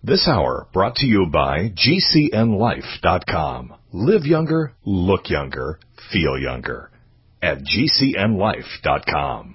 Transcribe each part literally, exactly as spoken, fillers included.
This hour brought to you by G C N life dot com. Live younger, look younger, feel younger at G C N life dot com.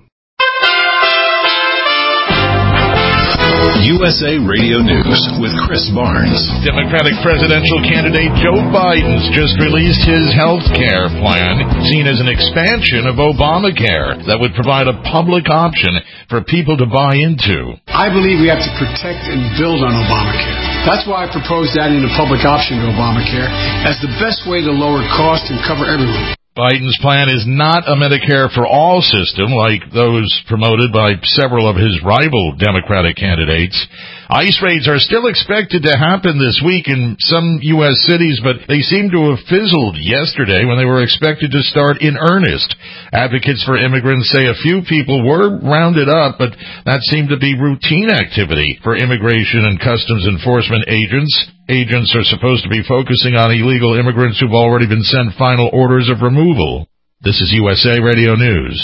U S A Radio News with Chris Barnes. Democratic presidential candidate Joe Biden's just released his health care plan, seen as an expansion of Obamacare that would provide a public option for people to buy into. I believe we have to protect and build on Obamacare. That's why I proposed adding a public option to Obamacare as the best way to lower costs and cover everyone. Biden's plan is not a Medicare for All system like those promoted by several of his rival Democratic candidates. ICE raids are still expected to happen this week in some U S cities, but they seem to have fizzled yesterday when they were expected to start in earnest. Advocates for immigrants say a few people were rounded up, but that seemed to be routine activity for immigration and customs enforcement agents. Agents are supposed to be focusing on illegal immigrants who've already been sent final orders of removal. This is U S A Radio News.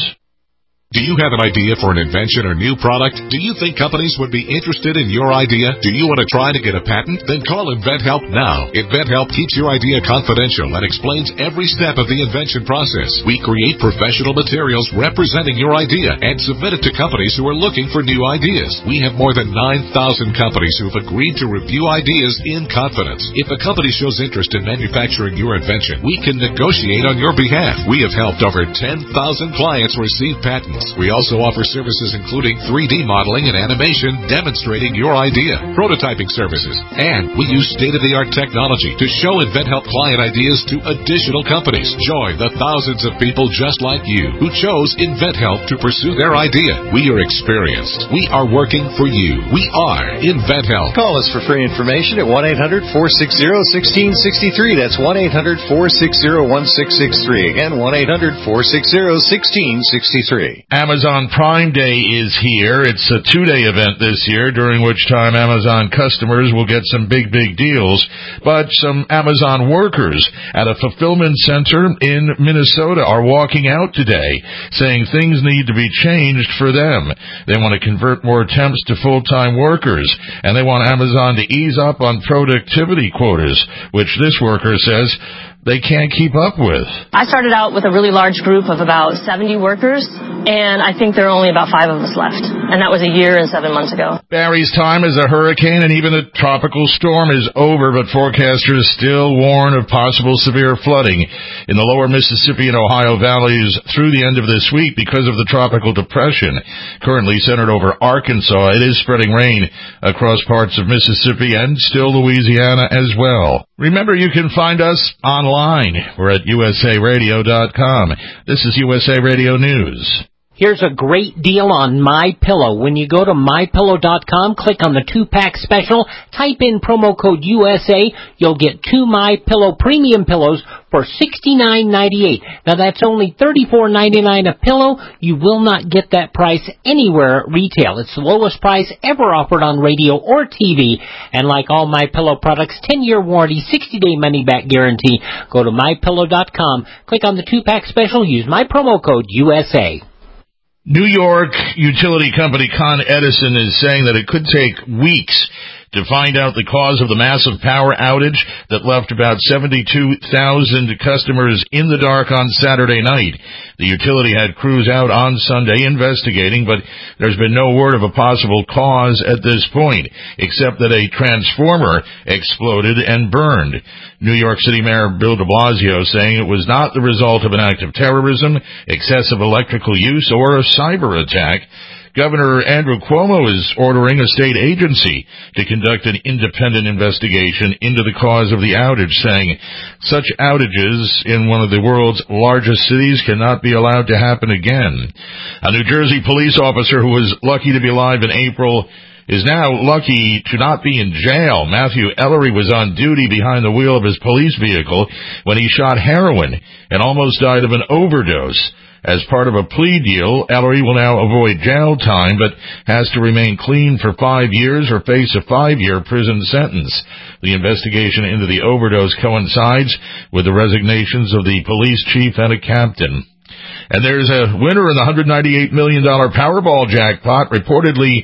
Do you have an idea for an invention or new product? Do you think companies would be interested in your idea? Do you want to try to get a patent? Then call InventHelp now. InventHelp keeps your idea confidential and explains every step of the invention process. We create professional materials representing your idea and submit it to companies who are looking for new ideas. We have more than nine thousand companies who have agreed to review ideas in confidence. If a company shows interest in manufacturing your invention, we can negotiate on your behalf. We have helped over ten thousand clients receive patents. We also offer services including three D modeling and animation demonstrating your idea, prototyping services, and we use state-of-the-art technology to show InventHelp client ideas to additional companies. Join the thousands of people just like you who chose InventHelp to pursue their idea. We are experienced. We are working for you. We are InventHelp. Call us for free information at one eight hundred four six zero one six six three. That's one eight hundred four six zero one six six three. Again, one eight hundred four six zero one six six three. Amazon Prime Day is here. It's a two-day event this year, during which time Amazon customers will get some big, big deals. But some Amazon workers at a fulfillment center in Minnesota are walking out today, saying things need to be changed for them. They want to convert more temps to full-time workers, and they want Amazon to ease up on productivity quotas, which this worker says they can't keep up with. I started out with a really large group of about seventy workers, and I think there are only about five of us left. And that was a year and seven months ago. Barry's time as a hurricane and even a tropical storm is over, but forecasters still warn of possible severe flooding in the lower Mississippi and Ohio valleys through the end of this week because of the tropical depression currently centered over Arkansas. It is spreading rain across parts of Mississippi and still Louisiana as well. Remember, you can find us online. We're at U S A radio dot com. This is U S A Radio News. Here's a great deal on MyPillow. When you go to my pillow dot com, click on the two-pack special, type in promo code U S A, you'll get two MyPillow premium pillows for sixty-nine ninety-eight. Now that's only thirty-four ninety-nine a pillow. You will not get that price anywhere at retail. It's the lowest price ever offered on radio or T V. And like all MyPillow products, ten-year warranty, sixty-day money-back guarantee. Go to my pillow dot com, click on the two-pack special, use my promo code U S A. New York utility company Con Edison is saying that it could take weeks to find out the cause of the massive power outage that left about seventy-two thousand customers in the dark on Saturday night. The utility had crews out on Sunday investigating, but there's been no word of a possible cause at this point, except that a transformer exploded and burned. New York City Mayor Bill de Blasio saying it was not the result of an act of terrorism, excessive electrical use, or a cyber attack. Governor Andrew Cuomo is ordering a state agency to conduct an independent investigation into the cause of the outage, saying such outages in one of the world's largest cities cannot be allowed to happen again. A New Jersey police officer who was lucky to be alive in April is now lucky to not be in jail. Matthew Ellery was on duty behind the wheel of his police vehicle when he shot heroin and almost died of an overdose. As part of a plea deal, Ellery will now avoid jail time, but has to remain clean for five years or face a five-year prison sentence. The investigation into the overdose coincides with the resignations of the police chief and a captain. And there's a winner in the one hundred ninety-eight million dollars Powerball jackpot. Reportedly,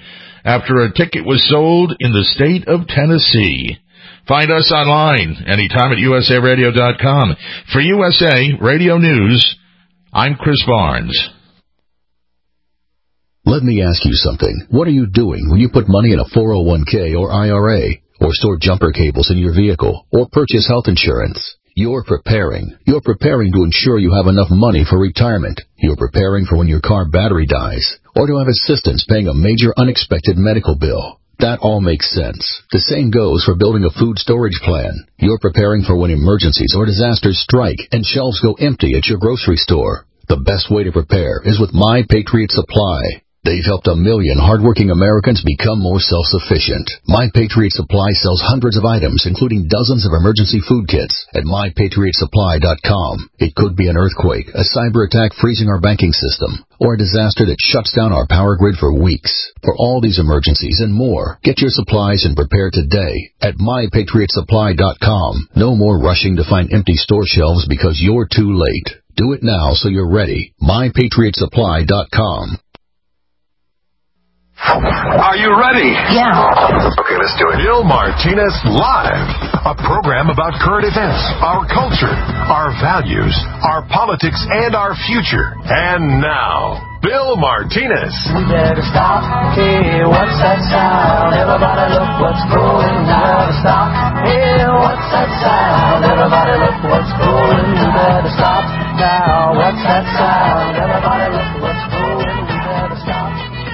after a ticket was sold in the state of Tennessee. Find us online anytime at U S A radio dot com. For U S A Radio News, I'm Chris Barnes. Let me ask you something. What are you doing when you put money in a four oh one k or I R A, or store jumper cables in your vehicle, or purchase health insurance? You're preparing. You're preparing to ensure you have enough money for retirement. You're preparing for when your car battery dies, or to have assistance paying a major unexpected medical bill. That all makes sense. The same goes for building a food storage plan. You're preparing for when emergencies or disasters strike and shelves go empty at your grocery store. The best way to prepare is with My Patriot Supply. They've helped a million hardworking Americans become more self-sufficient. My Patriot Supply sells hundreds of items, including dozens of emergency food kits, at my patriot supply dot com. It could be an earthquake, a cyber attack freezing our banking system, or a disaster that shuts down our power grid for weeks. For all these emergencies and more, get your supplies and prepare today at my patriot supply dot com. No more rushing to find empty store shelves because you're too late. Do it now so you're ready. my patriot supply dot com. Are you ready? Yeah. Okay, let's do it. Bill Martinez Live, a program about current events, our culture, our values, our politics, and our future. And now, Bill Martinez. We better stop. Hey, what's that sound? Everybody look what's going on. Stop. Hey, what's that sound? Everybody look what's going. We better stop now. What's that sound? Everybody look what's going. We better stop.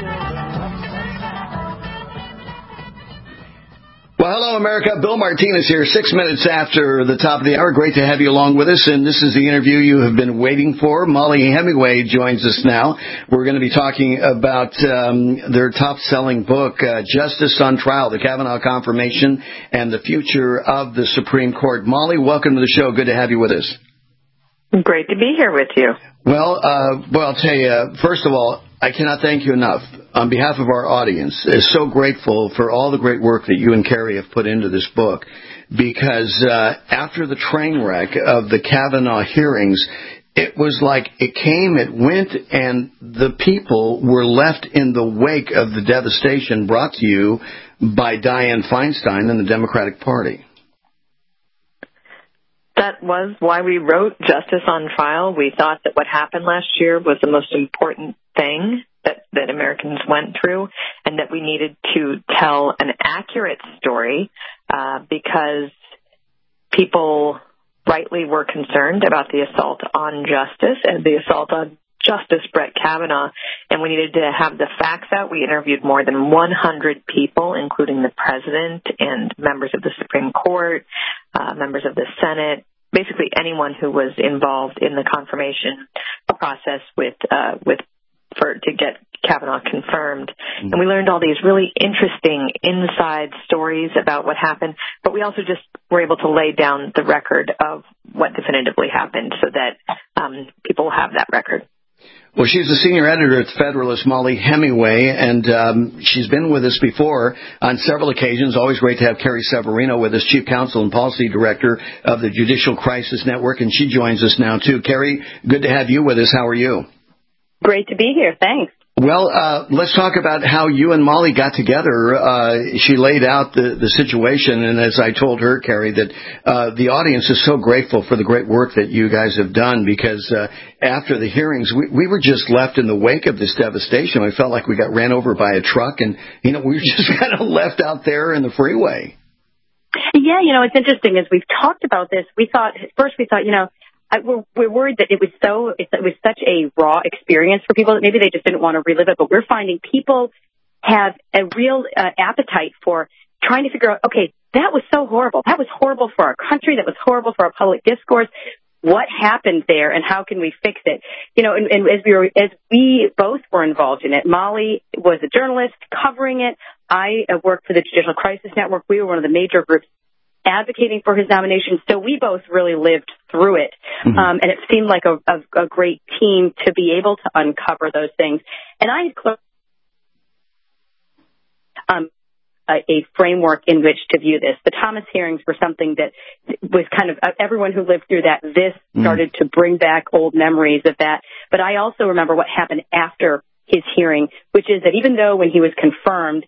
Well, hello, America. Bill Martinez here, six minutes after the top of the hour. Great to have you along with us, and this is the interview you have been waiting for. Mollie Hemingway joins us now. We're going to be talking about um, their top-selling book, uh, Justice on Trial, the Kavanaugh Confirmation and the Future of the Supreme Court. Mollie, welcome to the show. Good to have you with us. Great to be here with you. Well, uh, well, I'll tell you, first of all, I cannot thank you enough. On behalf of our audience, is so grateful for all the great work that you and Carrie have put into this book, because uh, after the train wreck of the Kavanaugh hearings, it was like it came, it went, and the people were left in the wake of the devastation brought to you by Dianne Feinstein and the Democratic Party. That was why we wrote Justice on Trial. We thought that what happened last year was the most important thing that, that Americans went through, and that we needed to tell an accurate story uh, because people rightly were concerned about the assault on justice and the assault on Justice Brett Kavanaugh, and we needed to have the facts out. We interviewed more than one hundred people, including the president and members of the Supreme Court, uh, members of the Senate, basically anyone who was involved in the confirmation process with uh, with for to get Kavanaugh confirmed. Mm-hmm. And we learned all these really interesting inside stories about what happened, but we also just were able to lay down the record of what definitively happened so that um, people have that record. Well, she's the senior editor at the Federalist, Mollie Hemingway, and um, she's been with us before on several occasions. Always great to have Carrie Severino with us, Chief Counsel and Policy Director of the Judicial Crisis Network, and she joins us now, too. Carrie, good to have you with us. How are you? Great to be here. Thanks. Well, uh, let's talk about how you and Mollie got together. Uh, she laid out the, the situation, and as I told her, Carrie, that uh, the audience is so grateful for the great work that you guys have done, because uh, after the hearings, we, we were just left in the wake of this devastation. We felt like we got ran over by a truck, and, you know, we were just kind of left out there in the freeway. Yeah, you know, it's interesting. As we've talked about this, we thought, first we thought, you know, I, we're, we're worried that it was so it was such a raw experience for people that maybe they just didn't want to relive it. But we're finding people have a real uh, appetite for trying to figure out, okay, that was so horrible. That was horrible for our country. That was horrible for our public discourse. What happened there, and how can we fix it? You know, and, and as we were, as we both were involved in it, Mollie was a journalist covering it. I worked for the Judicial Crisis Network. We were one of the major groups advocating for his nomination, so we both really lived through it. Mm-hmm. Um, and it seemed like a, a, a great team to be able to uncover those things. And I had um, a, a framework in which to view this. The Thomas hearings were something that was kind of, uh, everyone who lived through that, this mm-hmm. started to bring back old memories of that. But I also remember what happened after his hearing, which is that even though when he was confirmed,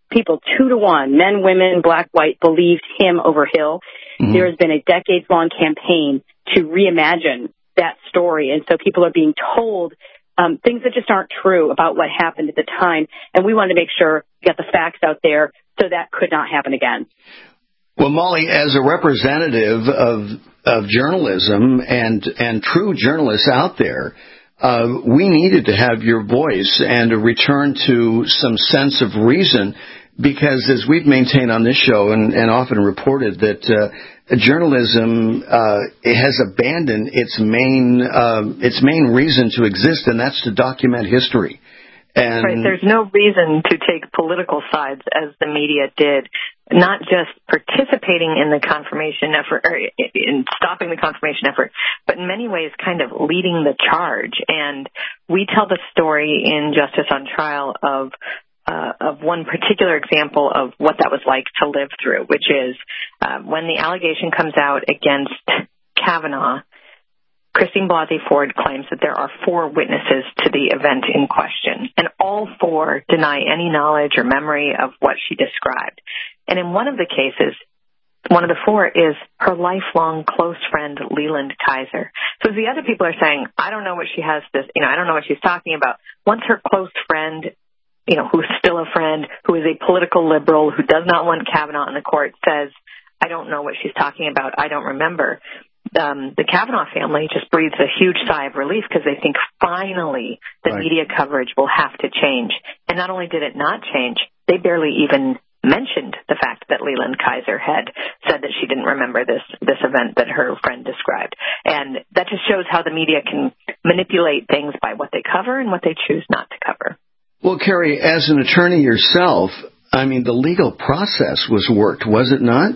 people two to one, men, women, black, white, believed him over Hill. Mm-hmm. There has been a decades-long campaign to reimagine that story, and so people are being told um, things that just aren't true about what happened at the time, and we wanted to make sure we got the facts out there so that could not happen again. Well, Molly, as a representative of of journalism and and true journalists out there, uh, we needed to have your voice and a return to some sense of reason, because as we've maintained on this show and, and often reported that uh, journalism uh, has abandoned its main uh, its main reason to exist, and that's to document history. And right, there's no reason to take political sides as the media did, not just participating in the confirmation effort, or in stopping the confirmation effort, but in many ways kind of leading the charge. And we tell the story in Justice on Trial of uh, of one particular example of what that was like to live through, which is uh, when the allegation comes out against Kavanaugh, Christine Blasey Ford claims that there are four witnesses to the event in question, and all four deny any knowledge or memory of what she described. And in one of the cases, one of the four is her lifelong close friend, Leland Kaiser. So the other people are saying, I don't know what she has this, you know, I don't know what she's talking about. Once her close friend, you know, who's still a friend, who is a political liberal, who does not want Kavanaugh in the court, says, I don't know what she's talking about, I don't remember. Um, the Kavanaugh family just breathes a huge sigh of relief because they think finally the right. media coverage will have to change. And not only did it not change, they barely even mentioned the fact that Leland Kaiser had said that she didn't remember this, this event that her friend described. And that just shows how the media can manipulate things by what they cover and what they choose not to cover. Well, Carrie, as an attorney yourself, I mean, the legal process was worked, was it not?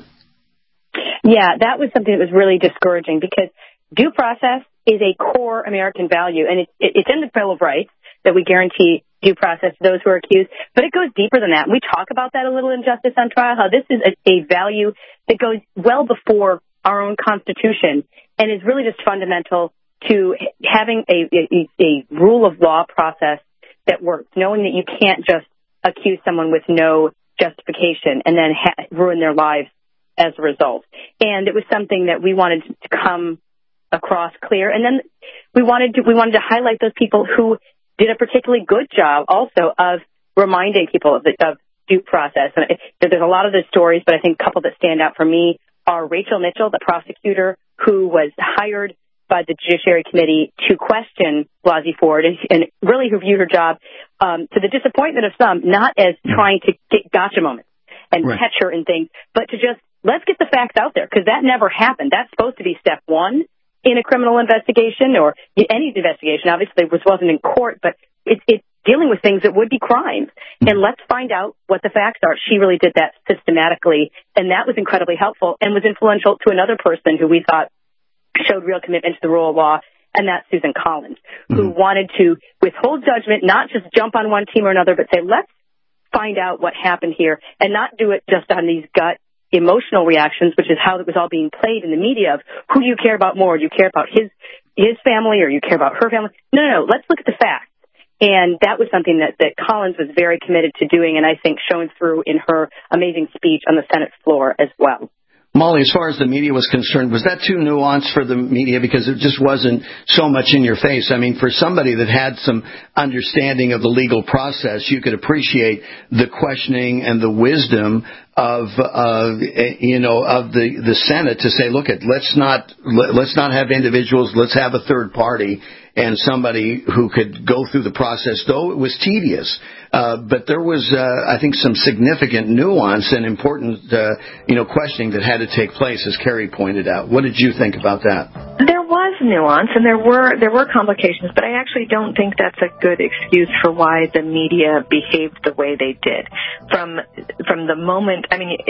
Yeah, that was something that was really discouraging because due process is a core American value, and it, it, it's in the Bill of Rights that we guarantee due process to those who are accused, but it goes deeper than that. And we talk about that a little in Justice on Trial, how this is a, a value that goes well before our own Constitution and is really just fundamental to having a, a, a rule of law process that works, knowing that you can't just accuse someone with no justification and then ha- ruin their lives as a result. And it was something that we wanted to come across clear. And then we wanted to, we wanted to highlight those people who did a particularly good job also of reminding people of, the, of due process. And it, there's a lot of the stories, but I think a couple that stand out for me are Rachel Mitchell, the prosecutor who was hired by the Judiciary Committee to question Blasey Ford and, and really who viewed her job um, to the disappointment of some, not as trying to get gotcha moments and right. catch her in things, but to just let's get the facts out there, because that never happened. That's supposed to be step one in a criminal investigation or any investigation. Obviously, it wasn't in court, but it's it, dealing with things that would be crimes. And let's find out what the facts are. She really did that systematically, and that was incredibly helpful and was influential to another person who we thought showed real commitment to the rule of law, and that's Susan Collins, mm-hmm. who wanted to withhold judgment, not just jump on one team or another, but say, let's find out what happened here and not do it just on these gut emotional reactions, which is how it was all being played in the media of who do you care about more? Do you care about his his family or you care about her family? No, no, no. Let's look at the facts. And that was something that, that Collins was very committed to doing, and I think showing through in her amazing speech on the Senate floor as well. Molly, as far as the media was concerned, was that too nuanced for the media because it just wasn't so much in your face? I mean, for somebody that had some understanding of the legal process, you could appreciate the questioning and the wisdom of, uh, you know, of the, the Senate to say, look, it, let's not, let's not have individuals, let's have a third party and somebody who could go through the process, though it was tedious. Uh, but there was, uh, I think, some significant nuance and important, uh, you know, questioning that had to take place, as Carrie pointed out. What did you think about that? There was nuance, and there were there were complications, but I actually don't think that's a good excuse for why the media behaved the way they did. From from the moment, I mean, it,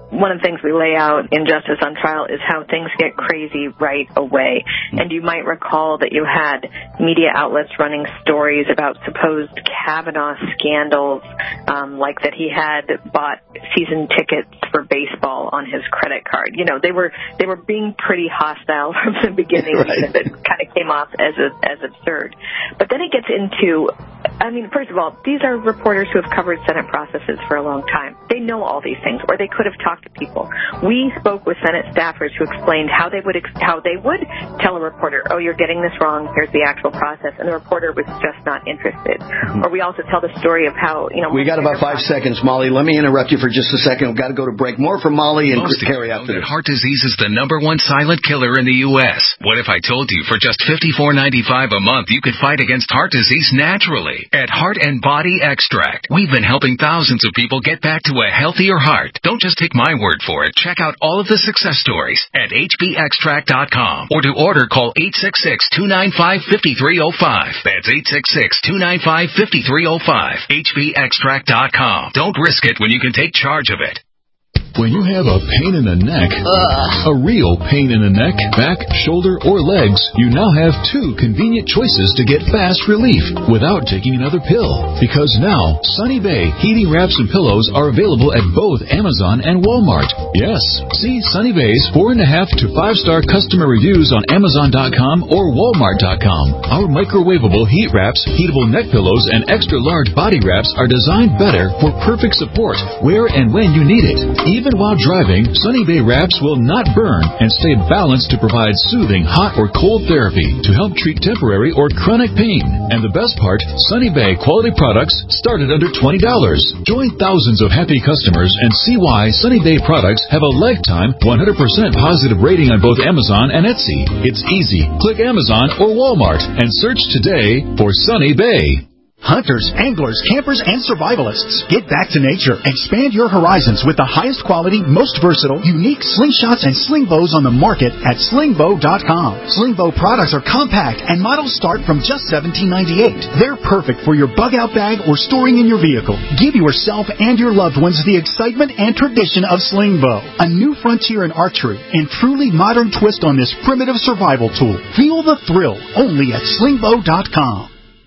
one of the things we lay out in Justice on Trial is how things get crazy right away. And you might recall that you had media outlets running stories about supposed Kavanaugh scandals, um, like that he had bought season tickets for baseball on his credit card. You know, they were they were being pretty hostile from the beginning. Right. It kind of came off as a, as absurd. But then it gets into, I mean, first of all, these are reporters who have covered Senate processes for a long time. They know all these things, or they could have talked to people. We spoke with Senate staffers who explained how they would ex- how they would tell a reporter, oh, you're getting this wrong, here's the actual process, and the reporter was just not interested. Mm-hmm. Or we also tell the story of how, you know... We got about five process. seconds, Molly. Let me interrupt you for just a second. We've got to go to break. More from Molly and Most Carrie after this. Heart disease is the number one silent killer in the U S What if I told you for just fifty-four ninety-five a month you could fight against heart disease naturally? At Heart and Body Extract, we've been helping thousands of people get back to a healthier heart. Don't just take my word for it. Check out all of the success stories at H B extract dot com, or to order, call eight six six, two nine five, five three zero five. That's eight six six, two nine five, five three zero five. H B extract dot com. Don't risk it when you can take charge of it. When you have a pain in the neck, Ugh. a real pain in the neck, back, shoulder, or legs, you now have two convenient choices to get fast relief without taking another pill. Because now, Sunny Bay heating wraps and pillows are available at both Amazon and Walmart. Yes, see Sunny Bay's four and a half to five star customer reviews on Amazon dot com or Walmart dot com. Our microwavable heat wraps, heatable neck pillows, and extra large body wraps are designed better for perfect support where and when you need it. Even while driving, Sunny Bay wraps will not burn and stay balanced to provide soothing hot or cold therapy to help treat temporary or chronic pain. And the best part, Sunny Bay quality products start at under twenty dollars. Join thousands of happy customers and see why Sunny Bay products have a lifetime one hundred percent positive rating on both Amazon and Etsy. It's easy. Click Amazon or Walmart and search today for Sunny Bay. Hunters, anglers, campers, and survivalists, get back to nature. Expand your horizons with the highest quality, most versatile, unique slingshots and sling bows on the market at sling bow dot com. Sling bow products are compact and models start from just seventeen ninety-eight. They're perfect for your bug out bag or storing in your vehicle. Give yourself and your loved ones the excitement and tradition of sling bow, a new frontier in archery and truly modern twist on this primitive survival tool. Feel the thrill only at sling bow dot com.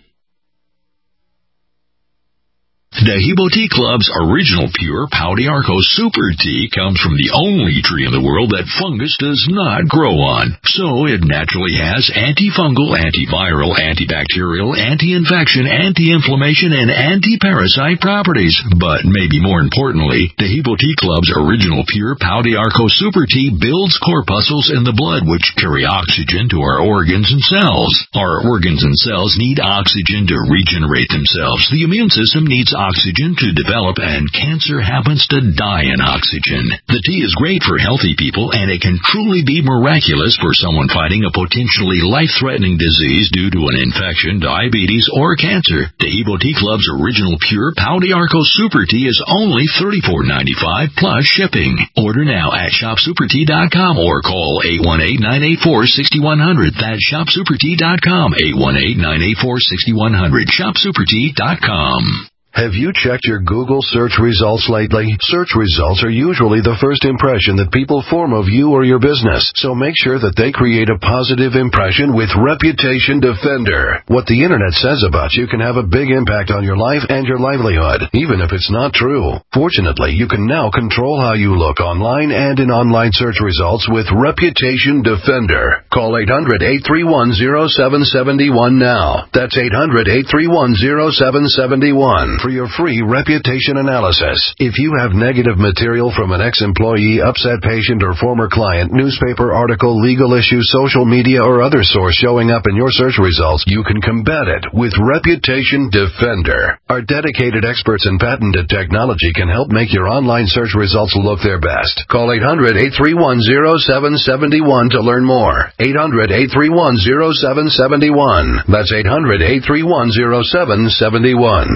Dahibo Tea Club's original pure Pau d'Arco Super Tea comes from the only tree in the world that fungus does not grow on. So it naturally has antifungal, antiviral, antibacterial, anti-infection, anti-inflammation, and anti-parasite properties. But maybe more importantly, Dahibo Tea Club's original pure Pau d'Arco Super Tea builds corpuscles in the blood which carry oxygen to our organs and cells. Our organs and cells need oxygen to regenerate themselves. The immune system needs oxygen to develop, and cancer happens to die in oxygen. The tea is great for healthy people, and it can truly be miraculous for someone fighting a potentially life-threatening disease due to an infection, diabetes, or cancer. Dahibo Tea Club's original pure Pau d'Arco Super Tea is only thirty-four ninety-five plus shipping. Order now at shop super tea dot com or call eight one eight, nine eight four, six one zero zero. That's shop super tea dot com, eight one eight, nine eight four, six one zero zero, shop super tea dot com. Have you checked your Google search results lately? Search results are usually the first impression that people form of you or your business, so make sure that they create a positive impression with Reputation Defender. What the internet says about you can have a big impact on your life and your livelihood, even if it's not true. Fortunately, you can now control how you look online and in online search results with Reputation Defender. Call eight hundred, eight three one, zero seven seven one now. That's eight hundred, eight three one, zero seven seven one. For your free reputation analysis. If you have negative material from an ex-employee, upset patient, or former client, newspaper article, legal issue, social media, or other source showing up in your search results, you can combat it with Reputation Defender. Our dedicated experts in patented technology can help make your online search results look their best. Call eight hundred, eight three one, zero seven seven one to learn more. eight hundred, eight three one, zero seven seven one. That's eight hundred, eight three one, zero seven seven one.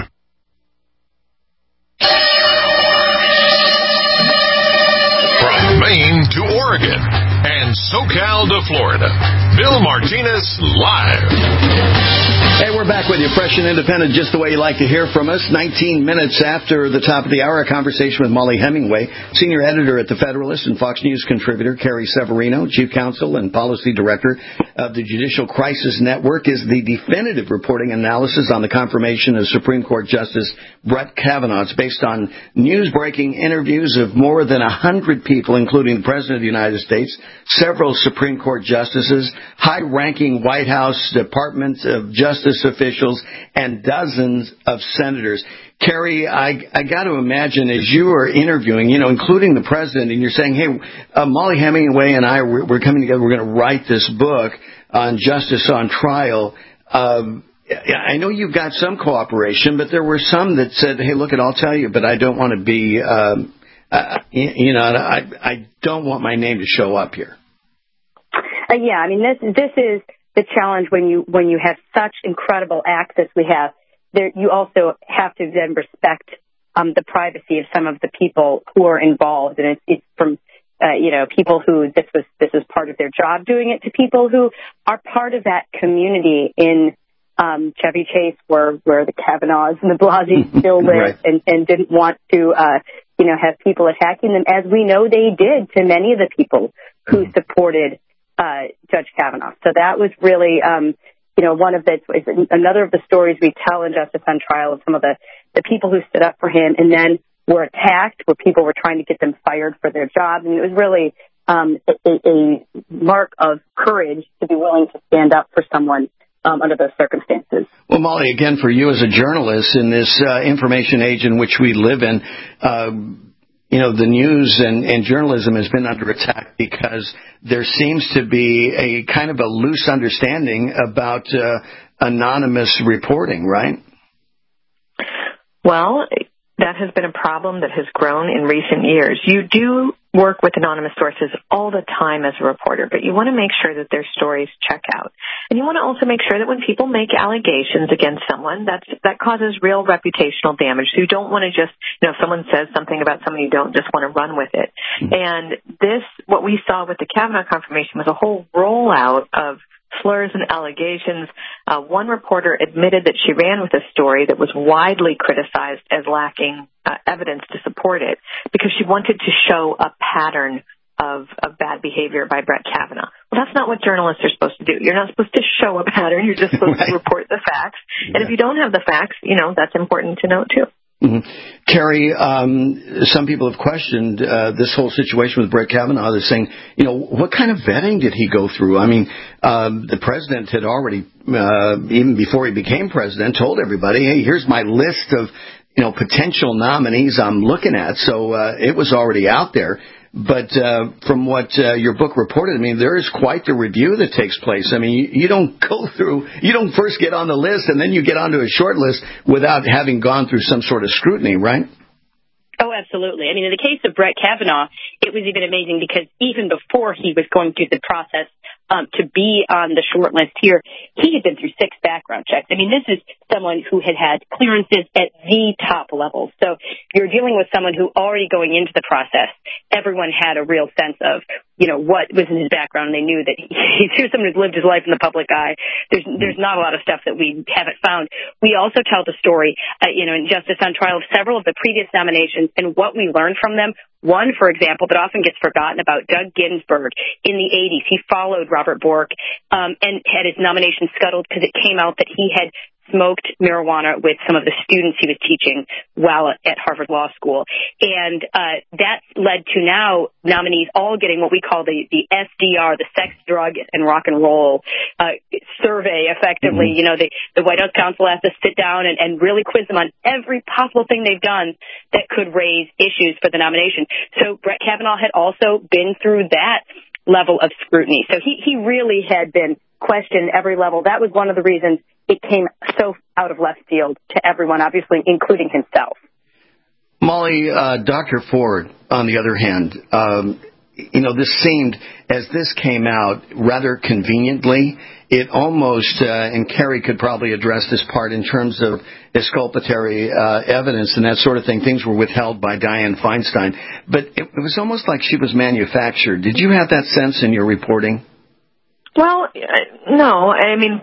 From Maine to Oregon and SoCal to Florida, Bill Martinez live. Hey, we're back with you, fresh and independent, just the way you like to hear from us. nineteen minutes after the top of the hour, a conversation with Molly Hemingway, senior editor at The Federalist and Fox News contributor. Carrie Severino, chief counsel and policy director of the Judicial Crisis Network, is the definitive reporting analysis on the confirmation of Supreme Court Justice Brett Kavanaugh. It's based on news-breaking interviews of more than one hundred people, including the President of the United States, several Supreme Court justices, high-ranking White House Department of Justice officials, and dozens of senators. Carrie, I, I got to imagine as you are interviewing, you know, including the president, and you're saying, hey, uh, Molly Hemingway and I, we're, we're coming together, we're going to write this book on justice on trial. Um, I know you've got some cooperation, but there were some that said, hey, look, I'll tell you, but I don't want to be, um, uh, you know, I, I don't want my name to show up here. Uh, yeah, I mean, this this is the challenge when you when you have such incredible access we have. There, you also have to then respect um, the privacy of some of the people who are involved, and it's, it's from uh, you know people who this was this is part of their job doing it to people who are part of that community in um, Chevy Chase, where where the Kavanaughs and the Blasey still live, right. and, and didn't want to uh, you know have people attacking them, as we know they did to many of the people who supported Uh, Judge Kavanaugh. So that was really, um, you know, one of the, another of the stories we tell in Justice on Trial of some of the, the people who stood up for him and then were attacked, where people were trying to get them fired for their jobs. And it was really um, a, a mark of courage to be willing to stand up for someone um, under those circumstances. Well, Molly, again, for you as a journalist in this uh, information age in which we live in, uh, you know, the news and, and journalism has been under attack because there seems to be a kind of a loose understanding about uh, anonymous reporting, right? Well, that has been a problem that has grown in recent years. You do work with anonymous sources all the time as a reporter, but you want to make sure that their stories check out. And you want to also make sure that when people make allegations against someone, that's, that causes real reputational damage. So you don't want to just, you know, if someone says something about someone, you don't just want to run with it. Mm-hmm. And this, what we saw with the Kavanaugh confirmation was a whole rollout of slurs and allegations. Uh, one reporter admitted that she ran with a story that was widely criticized as lacking uh, evidence to support it because she wanted to show a pattern of, of bad behavior by Brett Kavanaugh. Well, that's not what journalists are supposed to do. You're not supposed to show a pattern. You're just supposed right. to report the facts. Yeah. And if you don't have the facts, you know, that's important to note, too. Mm-hmm. Carrie, um, some people have questioned uh, this whole situation with Brett Kavanaugh. They're saying, you know, what kind of vetting did he go through? I mean, um, the president had already, uh, even before he became president, told everybody, hey, here's my list of, you know, potential nominees I'm looking at. So uh, it was already out there. But uh, from what uh, your book reported, I mean, there is quite the review that takes place. I mean, you, you don't go through, you don't first get on the list and then you get onto a short list without having gone through some sort of scrutiny, right? Oh, absolutely. I mean, in the case of Brett Kavanaugh, it was even amazing because even before he was going through the process um, to be on the short list here, he had been through six background checks. I mean, this is someone who had had clearances at the top level. So you're dealing with someone who already going into the process, everyone had a real sense of, you know, what was in his background. They knew that he's here's someone who's lived his life in the public eye. There's there's not a lot of stuff that we haven't found. We also tell the story, uh, you know, in Justice on Trial of several of the previous nominations and what we learned from them. One, for example, that often gets forgotten about, Doug Ginsburg. In the eighties, he followed Robert Bork um, and had his nomination scuttled because it came out that he had smoked marijuana with some of the students he was teaching while at Harvard Law School. And uh, that led to now nominees all getting what we call the, the S D R, the Sex, Drug, and Rock and Roll uh, survey, effectively. Mm-hmm. You know, the, the White House counsel has to sit down and, and really quiz them on every possible thing they've done that could raise issues for the nomination. So Brett Kavanaugh had also been through that level of scrutiny. So he, he really had been questioned every level. That was one of the reasons it came so out of left field to everyone, obviously, including himself. Molly, uh, Doctor Ford, on the other hand, um, you know, this seemed, as this came out rather conveniently, it almost, uh, and Carrie could probably address this part in terms of exculpatory uh, evidence and that sort of thing. Things were withheld by Dianne Feinstein. But it, it was almost like she was manufactured. Did you have that sense in your reporting? Well, no. I mean,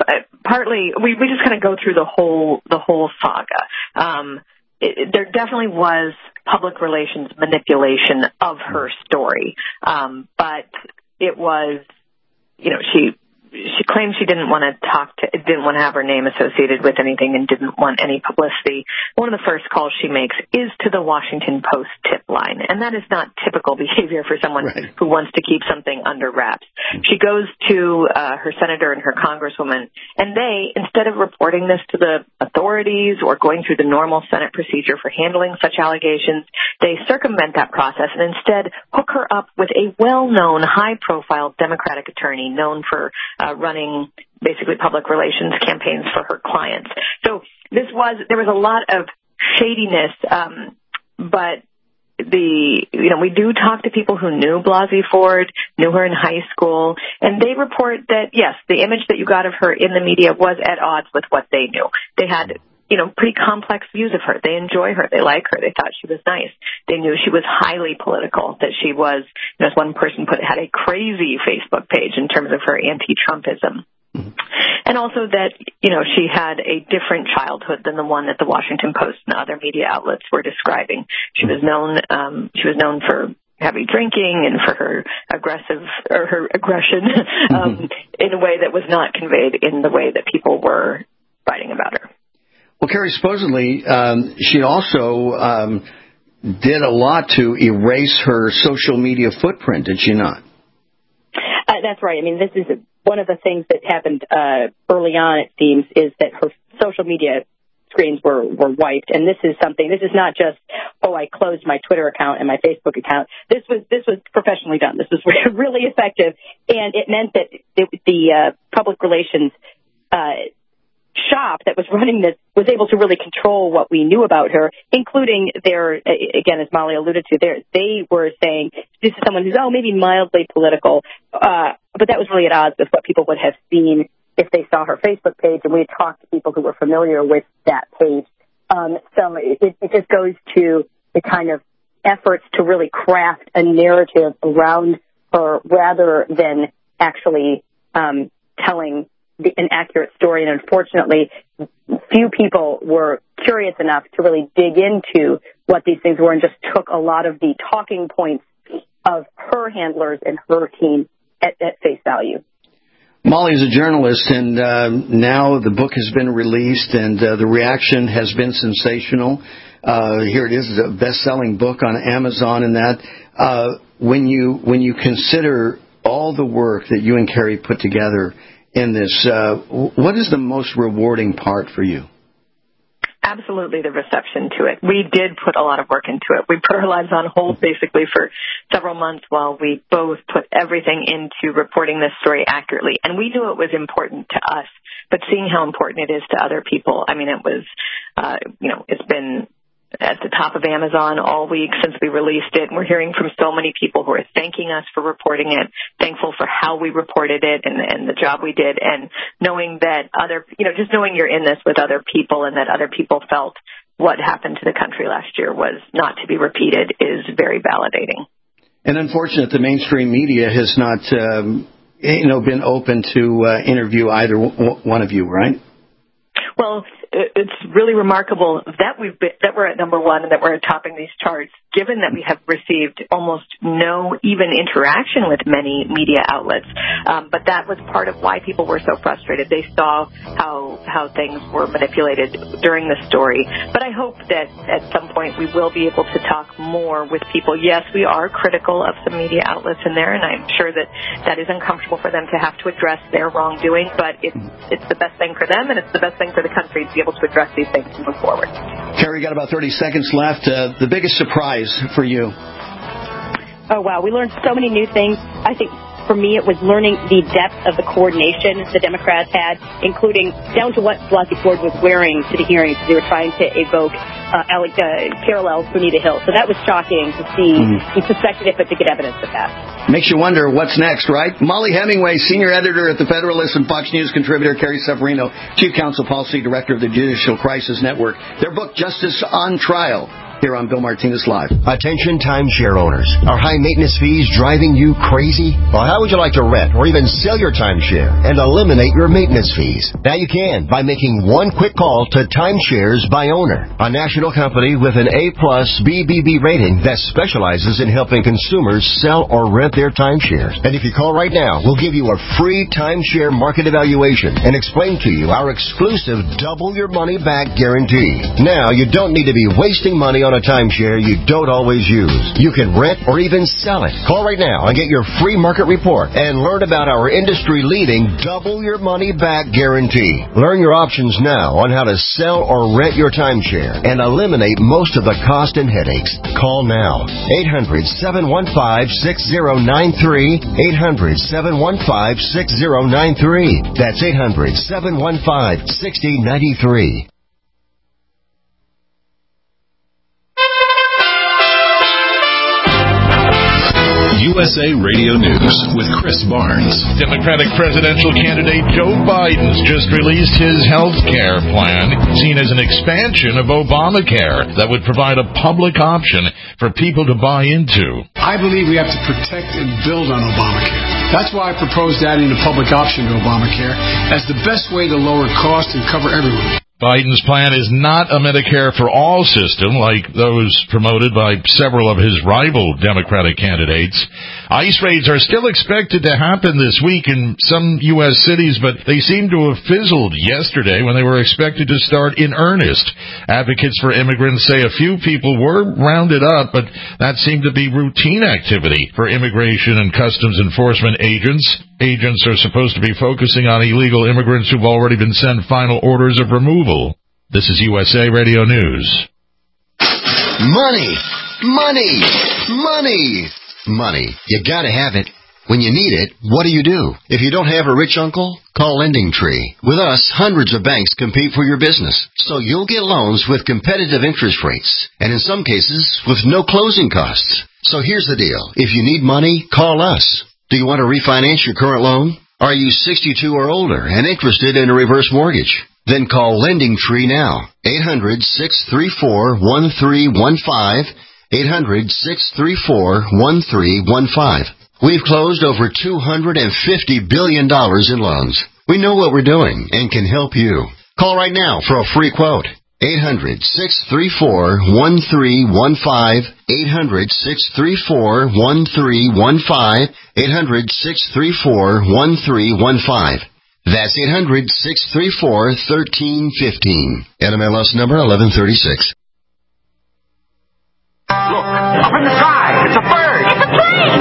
partly, we, we just kind of go through the whole the whole saga. Um, it, there definitely was public relations manipulation of her story, um, but it was, you know, she she claimed she didn't want to talk to, didn't want to have her name associated with anything and didn't want any publicity. One of the first calls she makes is to the Washington Post tip line, and that is not typical behavior for someone right. who wants to keep something under wraps. She goes to uh, her senator and her congresswoman, and they, instead of reporting this to the authorities or going through the normal Senate procedure for handling such allegations, they circumvent that process and instead hook her up with a well-known, high-profile Democratic attorney known for Uh, running basically public relations campaigns for her clients. So this was, there was a lot of shadiness, um, but the, you know, we do talk to people who knew Blasey Ford, knew her in high school, and they report that, yes, the image that you got of her in the media was at odds with what they knew. They had, you know, pretty complex views of her. They enjoy her. They like her. They thought she was nice. They knew she was highly political, that she was, you know, as one person put it, had a crazy Facebook page in terms of her anti-Trumpism. Mm-hmm. And also that, you know, she had a different childhood than the one that the Washington Post and other media outlets were describing. She was known, um, she was known for heavy drinking and for her aggressive, or her aggression, um, mm-hmm. in a way that was not conveyed in the way that people were writing about her. Well, Carrie, supposedly um, she also um, did a lot to erase her social media footprint, did she not? Uh, that's right. I mean, this is one of the things that happened uh, early on, it seems, is that her social media screens were, were wiped. And this is something, this is not just, oh, I closed my Twitter account and my Facebook account. This was this was professionally done. This was really effective. And it meant that it, the uh, public relations uh shop that was running this was able to really control what we knew about her, including their, again, as Molly alluded to, their, they were saying this is someone who's, oh, maybe mildly political, uh, but that was really at odds with what people would have seen if they saw her Facebook page, and we had talked to people who were familiar with that page. Um, so it, it just goes to the kind of efforts to really craft a narrative around her rather than actually um, telling The, an accurate story, and unfortunately, few people were curious enough to really dig into what these things were and just took a lot of the talking points of her handlers and her team at, at face value. Molly is a journalist, and uh, now the book has been released, and uh, the reaction has been sensational. Uh, here it is, a best-selling book on Amazon, and that. Uh, when you when you consider all the work that you and Carrie put together in this, uh, what is the most rewarding part for you? Absolutely the reception to it. We did put a lot of work into it. We put our lives on hold basically for several months while we both put everything into reporting this story accurately. And we knew it was important to us, but seeing how important it is to other people, I mean, it was, uh, you know, it's been at the top of Amazon all week since we released it. And we're hearing from so many people who are thanking us for reporting it, thankful for how we reported it and, and the job we did, and knowing that other, you know, just knowing you're in this with other people and that other people felt what happened to the country last year was not to be repeated is very validating. And unfortunate the mainstream media has not, um, you know, been open to uh, interview either w- one of you, right? Well, it's really remarkable that we've been, that we're at number one and that we're topping these charts, given that we have received almost no even interaction with many media outlets. Um, but that was part of why people were so frustrated. They saw how how things were manipulated during the story. But I hope that at some point we will be able to talk more with people. Yes, we are critical of some media outlets in there, and I'm sure that that is uncomfortable for them to have to address their wrongdoing. But it's it's the best thing for them, and it's the best thing for the country to be able to address these things and move forward. Carrie, got about thirty seconds left. Uh, the biggest surprise for you? Oh, wow. We learned so many new things. I think for me it was learning the depth of the coordination the Democrats had, including down to what Blasey Ford was wearing to the hearings. They were trying to evoke uh, Alec, uh, parallels for Anita Hill. So that was shocking to see. Mm-hmm. We suspected it, but to get evidence of that. Makes you wonder what's next, right? Molly Hemingway, senior editor at The Federalist and Fox News contributor Carrie Severino, chief counsel policy director of the Judicial Crisis Network. Their book, Justice on Trial, here on Bill Martinez Live. Attention timeshare owners. Are high maintenance fees driving you crazy? Well, how would you like to rent or even sell your timeshare and eliminate your maintenance fees? Now you can by making one quick call to Timeshares by Owner, a national company with an A-plus B B B rating that specializes in helping consumers sell or rent their timeshares. And if you call right now, we'll give you a free timeshare market evaluation and explain to you our exclusive double your money back guarantee. Now, you don't need to be wasting money on a timeshare you don't always use. You can rent or even sell it. Call right now and get your free market report and learn about our industry-leading double your money back guarantee. Learn your options now on how to sell or rent your timeshare and eliminate most of the cost and headaches. Call now. eight hundred, seven one five, six zero nine three. eight hundred, seven one five, six zero nine three. That's eight hundred, seven one five, six zero nine three. U S A Radio News with Chris Barnes. Democratic presidential candidate Joe Biden's just released his health care plan, seen as an expansion of Obamacare that would provide a public option for people to buy into. I believe we have to protect and build on Obamacare. That's why I proposed adding a public option to Obamacare as the best way to lower costs and cover everyone. Biden's plan is not a Medicare for all system like those promoted by several of his rival Democratic candidates. ICE raids are still expected to happen this week in some U S cities, but they seem to have fizzled yesterday when they were expected to start in earnest. Advocates for immigrants say a few people were rounded up, but that seemed to be routine activity for immigration and customs enforcement agents. Agents are supposed to be focusing on illegal immigrants who've already been sent final orders of removal. This is U S A Radio News. Money! Money! Money! Money. You gotta have it. When you need it, what do you do? If you don't have a rich uncle, call Lending Tree. With us, hundreds of banks compete for your business, so you'll get loans with competitive interest rates, and in some cases, with no closing costs. So here's the deal. If you need money, call us. Do you want to refinance your current loan? Are you sixty-two or older and interested in a reverse mortgage? Then call Lending Tree now. eight hundred, six three four, one three one five. eight hundred, six three four, one three one five. We've closed over two hundred fifty billion dollars in loans. We know what we're doing and can help you. Call right now for a free quote. eight hundred, six three four, one three one five. eight hundred, six three four, one three one five. eight hundred, six three four, one three one five. That's eight hundred, six three four, one three one five. N M L S number eleven thirty-six. Look, up in the sky. It's a bird. It's a plane.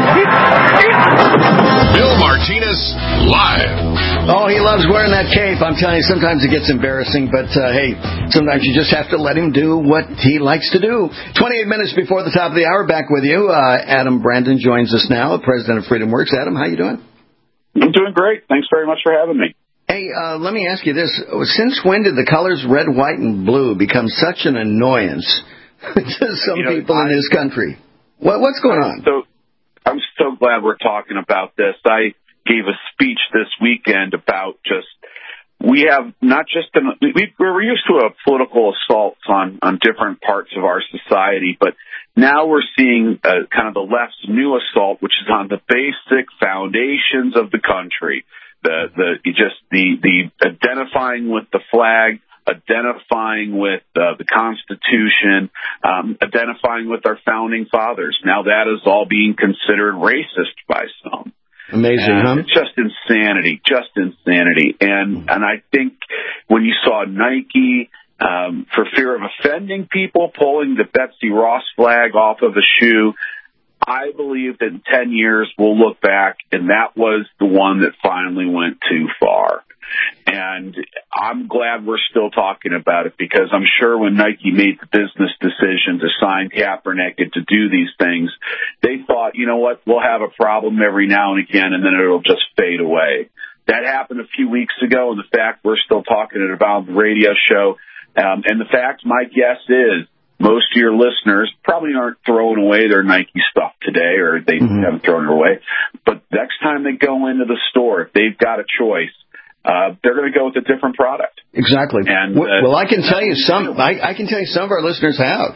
Bill Martinez Live. Oh, he loves wearing that cape. I'm telling you, sometimes it gets embarrassing, but uh, hey, sometimes you just have to let him do what he likes to do. twenty-eight minutes before the top of the hour, back with you. Uh, Adam Brandon joins us now, president of FreedomWorks. Adam, how you doing? I'm doing great. Thanks very much for having me. Hey, uh, let me ask you this. Since when did the colors red, white, and blue become such an annoyance to some you know, people I, in this country? What, what's going on? So, I'm so glad we're talking about this. I gave a speech this weekend about just, we have not just, an, we, we're used to a political assaults on, on different parts of our society, but now we're seeing uh, kind of the left's new assault, which is on the basic foundations of the country. The, the, just the, the identifying with the flag, identifying with uh, the Constitution, um, identifying with our founding fathers. Now that is all being considered racist by some. Amazing, and huh? It's just insanity, just insanity. And and I think when you saw Nike, um, for fear of offending people, pulling the Betsy Ross flag off of a shoe, I believe that in ten years we'll look back, and that was the one that finally went too far. And I'm glad we're still talking about it, because I'm sure when Nike made the business decision to sign Kaepernick and to do these things, they thought, you know what, we'll have a problem every now and again, and then it'll just fade away. That happened a few weeks ago, and the fact we're still talking about on the radio show, um, and the fact, my guess is, most of your listeners probably aren't throwing away their Nike stuff today, or they mm-hmm. haven't thrown it away. But next time they go into the store, if they've got a choice, uh, they're going to go with a different product. Exactly. And, well, uh, well, I can tell you some. I, I can tell you some of our listeners have.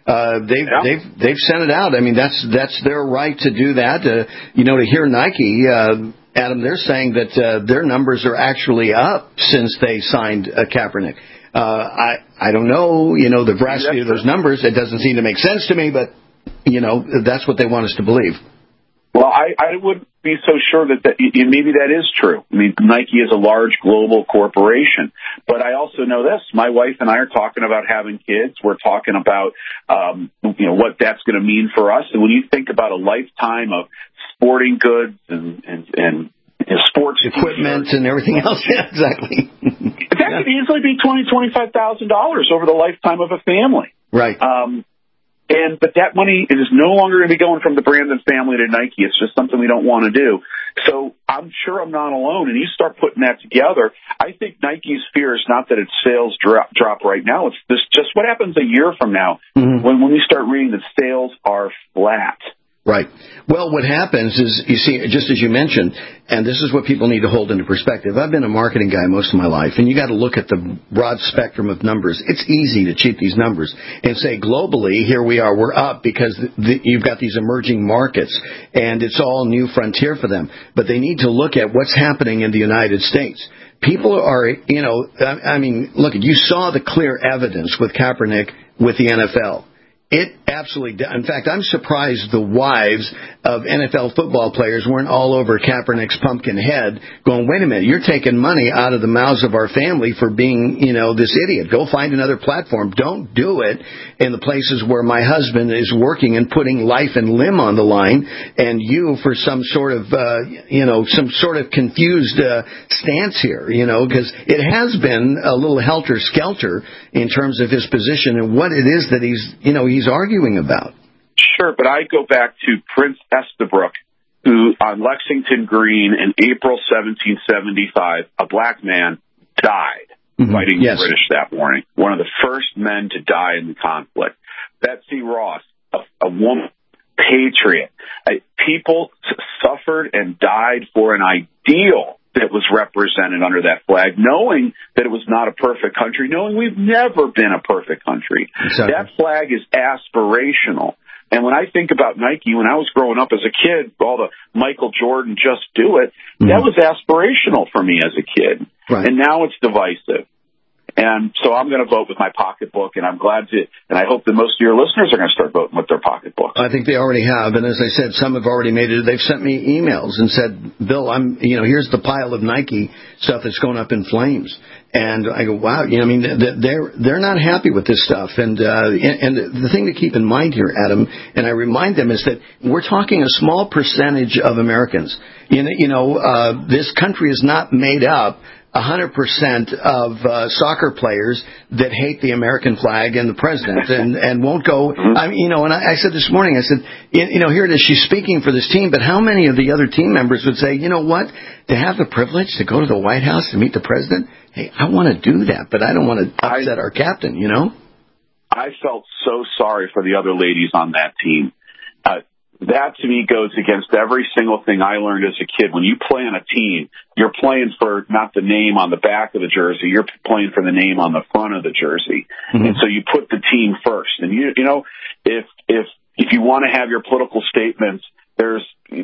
Uh, they've, yeah. they've, they've sent it out. I mean, that's, that's their right to do that. Uh, you know, to hear Nike, uh, Adam, they're saying that, uh, their numbers are actually up since they signed uh, Kaepernick. Uh, I, I don't know, you know, the veracity of those numbers. It doesn't seem to make sense to me, but, you know, that's what they want us to believe. Well, I, I wouldn't be so sure that, that maybe that is true. I mean, Nike is a large global corporation. But I also know this. My wife and I are talking about having kids. We're talking about, um, you know, what that's going to mean for us. And when you think about a lifetime of sporting goods and, and, and you know, sports equipment and everything else, yeah, exactly. That yeah. could easily be twenty thousand dollars, twenty-five thousand dollars over the lifetime of a family. Right. Um, And but that money is no longer going to be going from the Brandon family to Nike. It's just something we don't want to do. So I'm sure I'm not alone. And you start putting that together. I think Nike's fear is not that its sales drop, drop right now. It's this, just what happens a year from now mm-hmm. when when we start reading that sales are flat. Right. Well, what happens is, you see, just as you mentioned, and this is what people need to hold into perspective. I've been a marketing guy most of my life, and you got to look at the broad spectrum of numbers. It's easy to cheat these numbers and say globally, here we are, we're up because the, you've got these emerging markets, and it's all new frontier for them. But they need to look at what's happening in the United States. People are, you know, I mean, look, you saw the clear evidence with Kaepernick with the N F L. It absolutely, in fact, I'm surprised the wives of N F L football players weren't all over Kaepernick's pumpkin head going, wait a minute, you're taking money out of the mouths of our family for being, you know, this idiot. Go find another platform. Don't do it in the places where my husband is working and putting life and limb on the line, and you for some sort of, uh, you know, some sort of confused uh, stance here, you know, because it has been a little helter-skelter in terms of his position and what it is that he's, you know, he's arguing about. Sure, but I go back to Prince Estabrook, who on Lexington Green in April seventeen seventy-five, a black man died mm-hmm. fighting yes. the British that morning. One of the first men to die in the conflict. Betsy Ross, a, a woman, patriot. I, people suffered and died for an ideal that was represented under that flag, knowing that it was not a perfect country, knowing we've never been a perfect country. Exactly. That flag is aspirational. And when I think about Nike, when I was growing up as a kid, all the Michael Jordan, Just Do It, mm-hmm. that was aspirational for me as a kid. Right. And now it's divisive. And so I'm going to vote with my pocketbook, and I'm glad to, and I hope that most of your listeners are going to start voting with their pocketbooks. I think they already have, and as I said, some have already made it. They've sent me emails and said, Bill, I'm, you know, here's the pile of Nike stuff that's going up in flames. And I go, wow, you know, I mean, they're they're not happy with this stuff. And uh, and the thing to keep in mind here, Adam, and I remind them, is that we're talking a small percentage of Americans. You know, you know uh, this country is not made up one hundred percent of uh, soccer players that hate the American flag and the president and, and won't go. I mean, you know, and I, I said this morning, I said, you know, here it is, she's speaking for this team, but how many of the other team members would say, you know what, to have the privilege to go to the White House to meet the president, hey, I want to do that, but I don't want to upset I, our captain, you know? I felt so sorry for the other ladies on that team. Uh, That, to me, goes against every single thing I learned as a kid. When you play on a team, you're playing for not the name on the back of the jersey. You're playing for the name on the front of the jersey. Mm-hmm. And so you put the team first. And, you you know, if if if you want to have your political statements, there's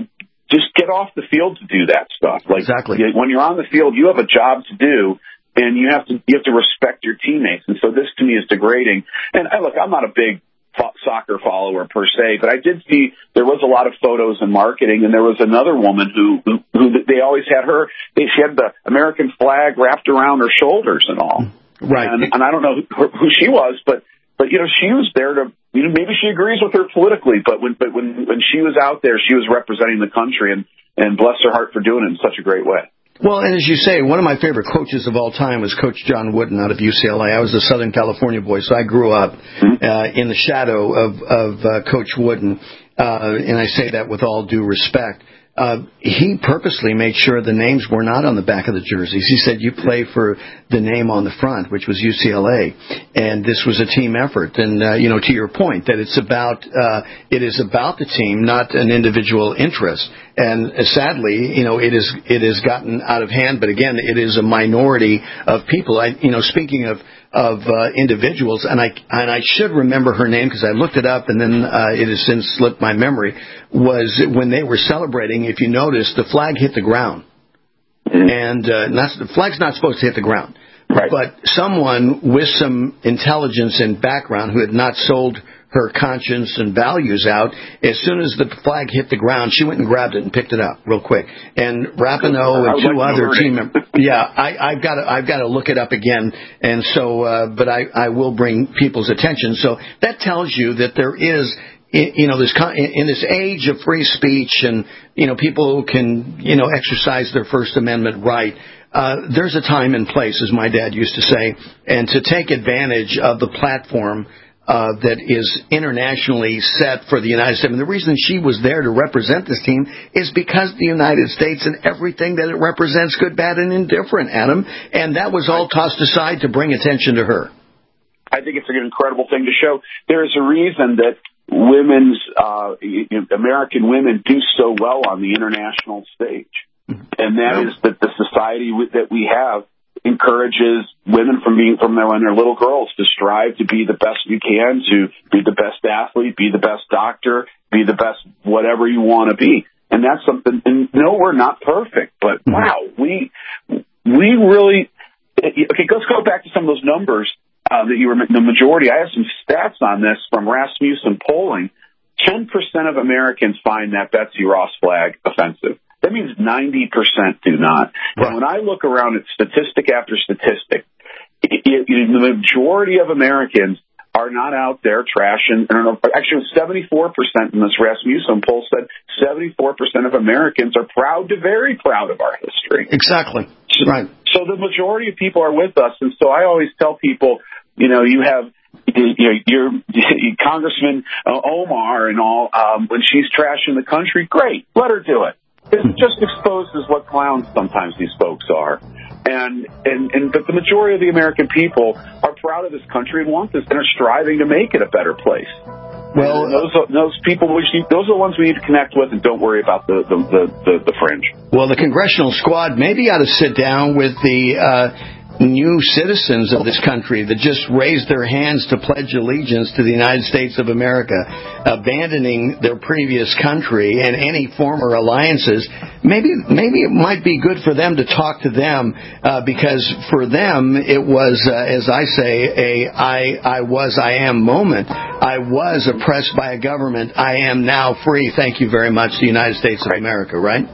just get off the field to do that stuff. Like, exactly. When you're on the field, you have a job to do, and you have to you have to respect your teammates. And so this, to me, is degrading. And, look, I'm not a big soccer follower per se, but I did see there was a lot of photos and marketing, and there was another woman who, who, who they always had her, they, she had the American flag wrapped around her shoulders and all. Right. And, and I don't know who, who she was, but, but, you know, she was there to, you know, maybe she agrees with her politically, but when, but when, when she was out there, she was representing the country, and, and bless her heart for doing it in such a great way. Well, and as you say, one of my favorite coaches of all time was Coach John Wooden out of U C L A. I was a Southern California boy, so I grew up uh, in the shadow of, of uh, Coach Wooden, uh, and I say that with all due respect. Uh, he purposely made sure the names were not on the back of the jerseys. He said, you play for the name on the front, which was U C L A. And this was a team effort. And, uh, you know, to your point, that it's about, uh, it is about the team, not an individual interest. And uh, sadly, you know, it is, it has gotten out of hand. But again, it is a minority of people. I, you know, speaking of, of uh, individuals, and I and I should remember her name because I looked it up, and then uh, it has since slipped my memory. Was when they were celebrating, if you notice, the flag hit the ground, and uh, not, the flag's not supposed to hit the ground. Right. But someone with some intelligence and background who had not sold her conscience and values out, as soon as the flag hit the ground, she went and grabbed it and picked it up real quick. And Rapinoe and two like other team members. Yeah, I, I've got to, I've got to look it up again. And so, uh, but I, I will bring people's attention. So that tells you that there is, you know, this in this age of free speech and, you know, people can, you know, exercise their First Amendment right. Uh, there's a time and place, as my dad used to say, and to take advantage of the platform uh, that is internationally set for the United States. And the reason she was there to represent this team is because the United States and everything that it represents, good, bad, and indifferent, Adam. And that was all tossed aside to bring attention to her. I think it's an incredible thing to show. There's a reason that women's, uh, American women do so well on the international stage. And that is that the society that we have encourages women from being from their, when they're little girls to strive to be the best you can, to be the best athlete, be the best doctor, be the best whatever you want to be. And that's something, and no, we're not perfect, but wow, we, we really, okay, let's go back to some of those numbers uh, that you were, the majority. I have some stats on this from Rasmussen polling. ten percent of Americans find that Betsy Ross flag offensive. That means ninety percent do not. Right. And when I look around at statistic after statistic, it, it, the majority of Americans are not out there trashing. Actually, seventy-four percent in this Rasmussen poll said seventy-four percent of Americans are proud to very proud of our history. Exactly. So, right. So the majority of people are with us. And so I always tell people, you know, you have you know, your, your Congressman uh, Omar and all, um, when she's trashing the country, great, let her do it. It just exposes what clowns sometimes these folks are. And, and, and, but the majority of the American people are proud of this country and want this and are striving to make it a better place. Well, and those, those people, we should, those are the ones we need to connect with, and don't worry about the, the, the, the, the fringe. Well, the congressional squad maybe ought to sit down with the, uh, new citizens of this country that just raised their hands to pledge allegiance to the United States of America, abandoning their previous country and any former alliances. Maybe maybe it might be good for them to talk to them, uh, because for them it was, uh, as I say, a I, I was, I am moment. I was oppressed by a government. I am now free. Thank you very much, the United States of America, right?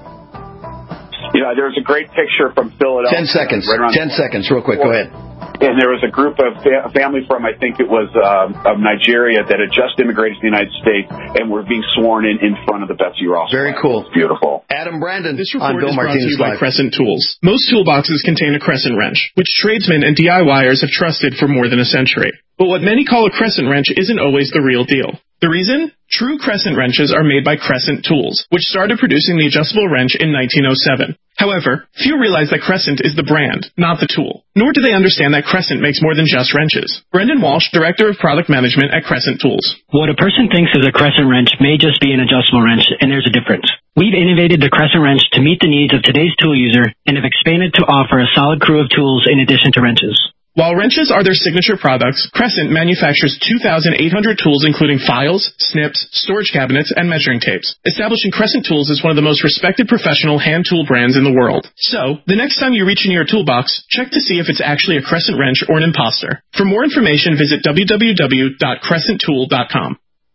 You know, there's a great picture from Philadelphia. Ten seconds. Right Ten seconds, real quick. Go ahead. And there was a group of fa- family from, I think it was um, of Nigeria, that had just immigrated to the United States and were being sworn in in front of the Betsy Ross. Very flag. cool. It's beautiful. Adam Brandon this on report Bill is brought Martinez to you by Live. Crescent Tools. Most toolboxes contain a crescent wrench, which tradesmen and DIYers have trusted for more than a century. But what many call a crescent wrench isn't always the real deal. The reason? True crescent wrenches are made by Crescent Tools, which started producing the adjustable wrench in nineteen oh seven. However, few realize that Crescent is the brand, not the tool. Nor do they understand that Crescent makes more than just wrenches. Brendan Walsh, Director of Product Management at Crescent Tools. What a person thinks is a crescent wrench may just be an adjustable wrench, and there's a difference. We've innovated the crescent wrench to meet the needs of today's tool user and have expanded to offer a solid crew of tools in addition to wrenches. While wrenches are their signature products, Crescent manufactures two thousand eight hundred tools including files, snips, storage cabinets, and measuring tapes. Establishing Crescent Tools is one of the most respected professional hand tool brands in the world. So, the next time you reach into your toolbox, check to see if it's actually a crescent wrench or an imposter. For more information, visit w w w dot crescent tool dot com.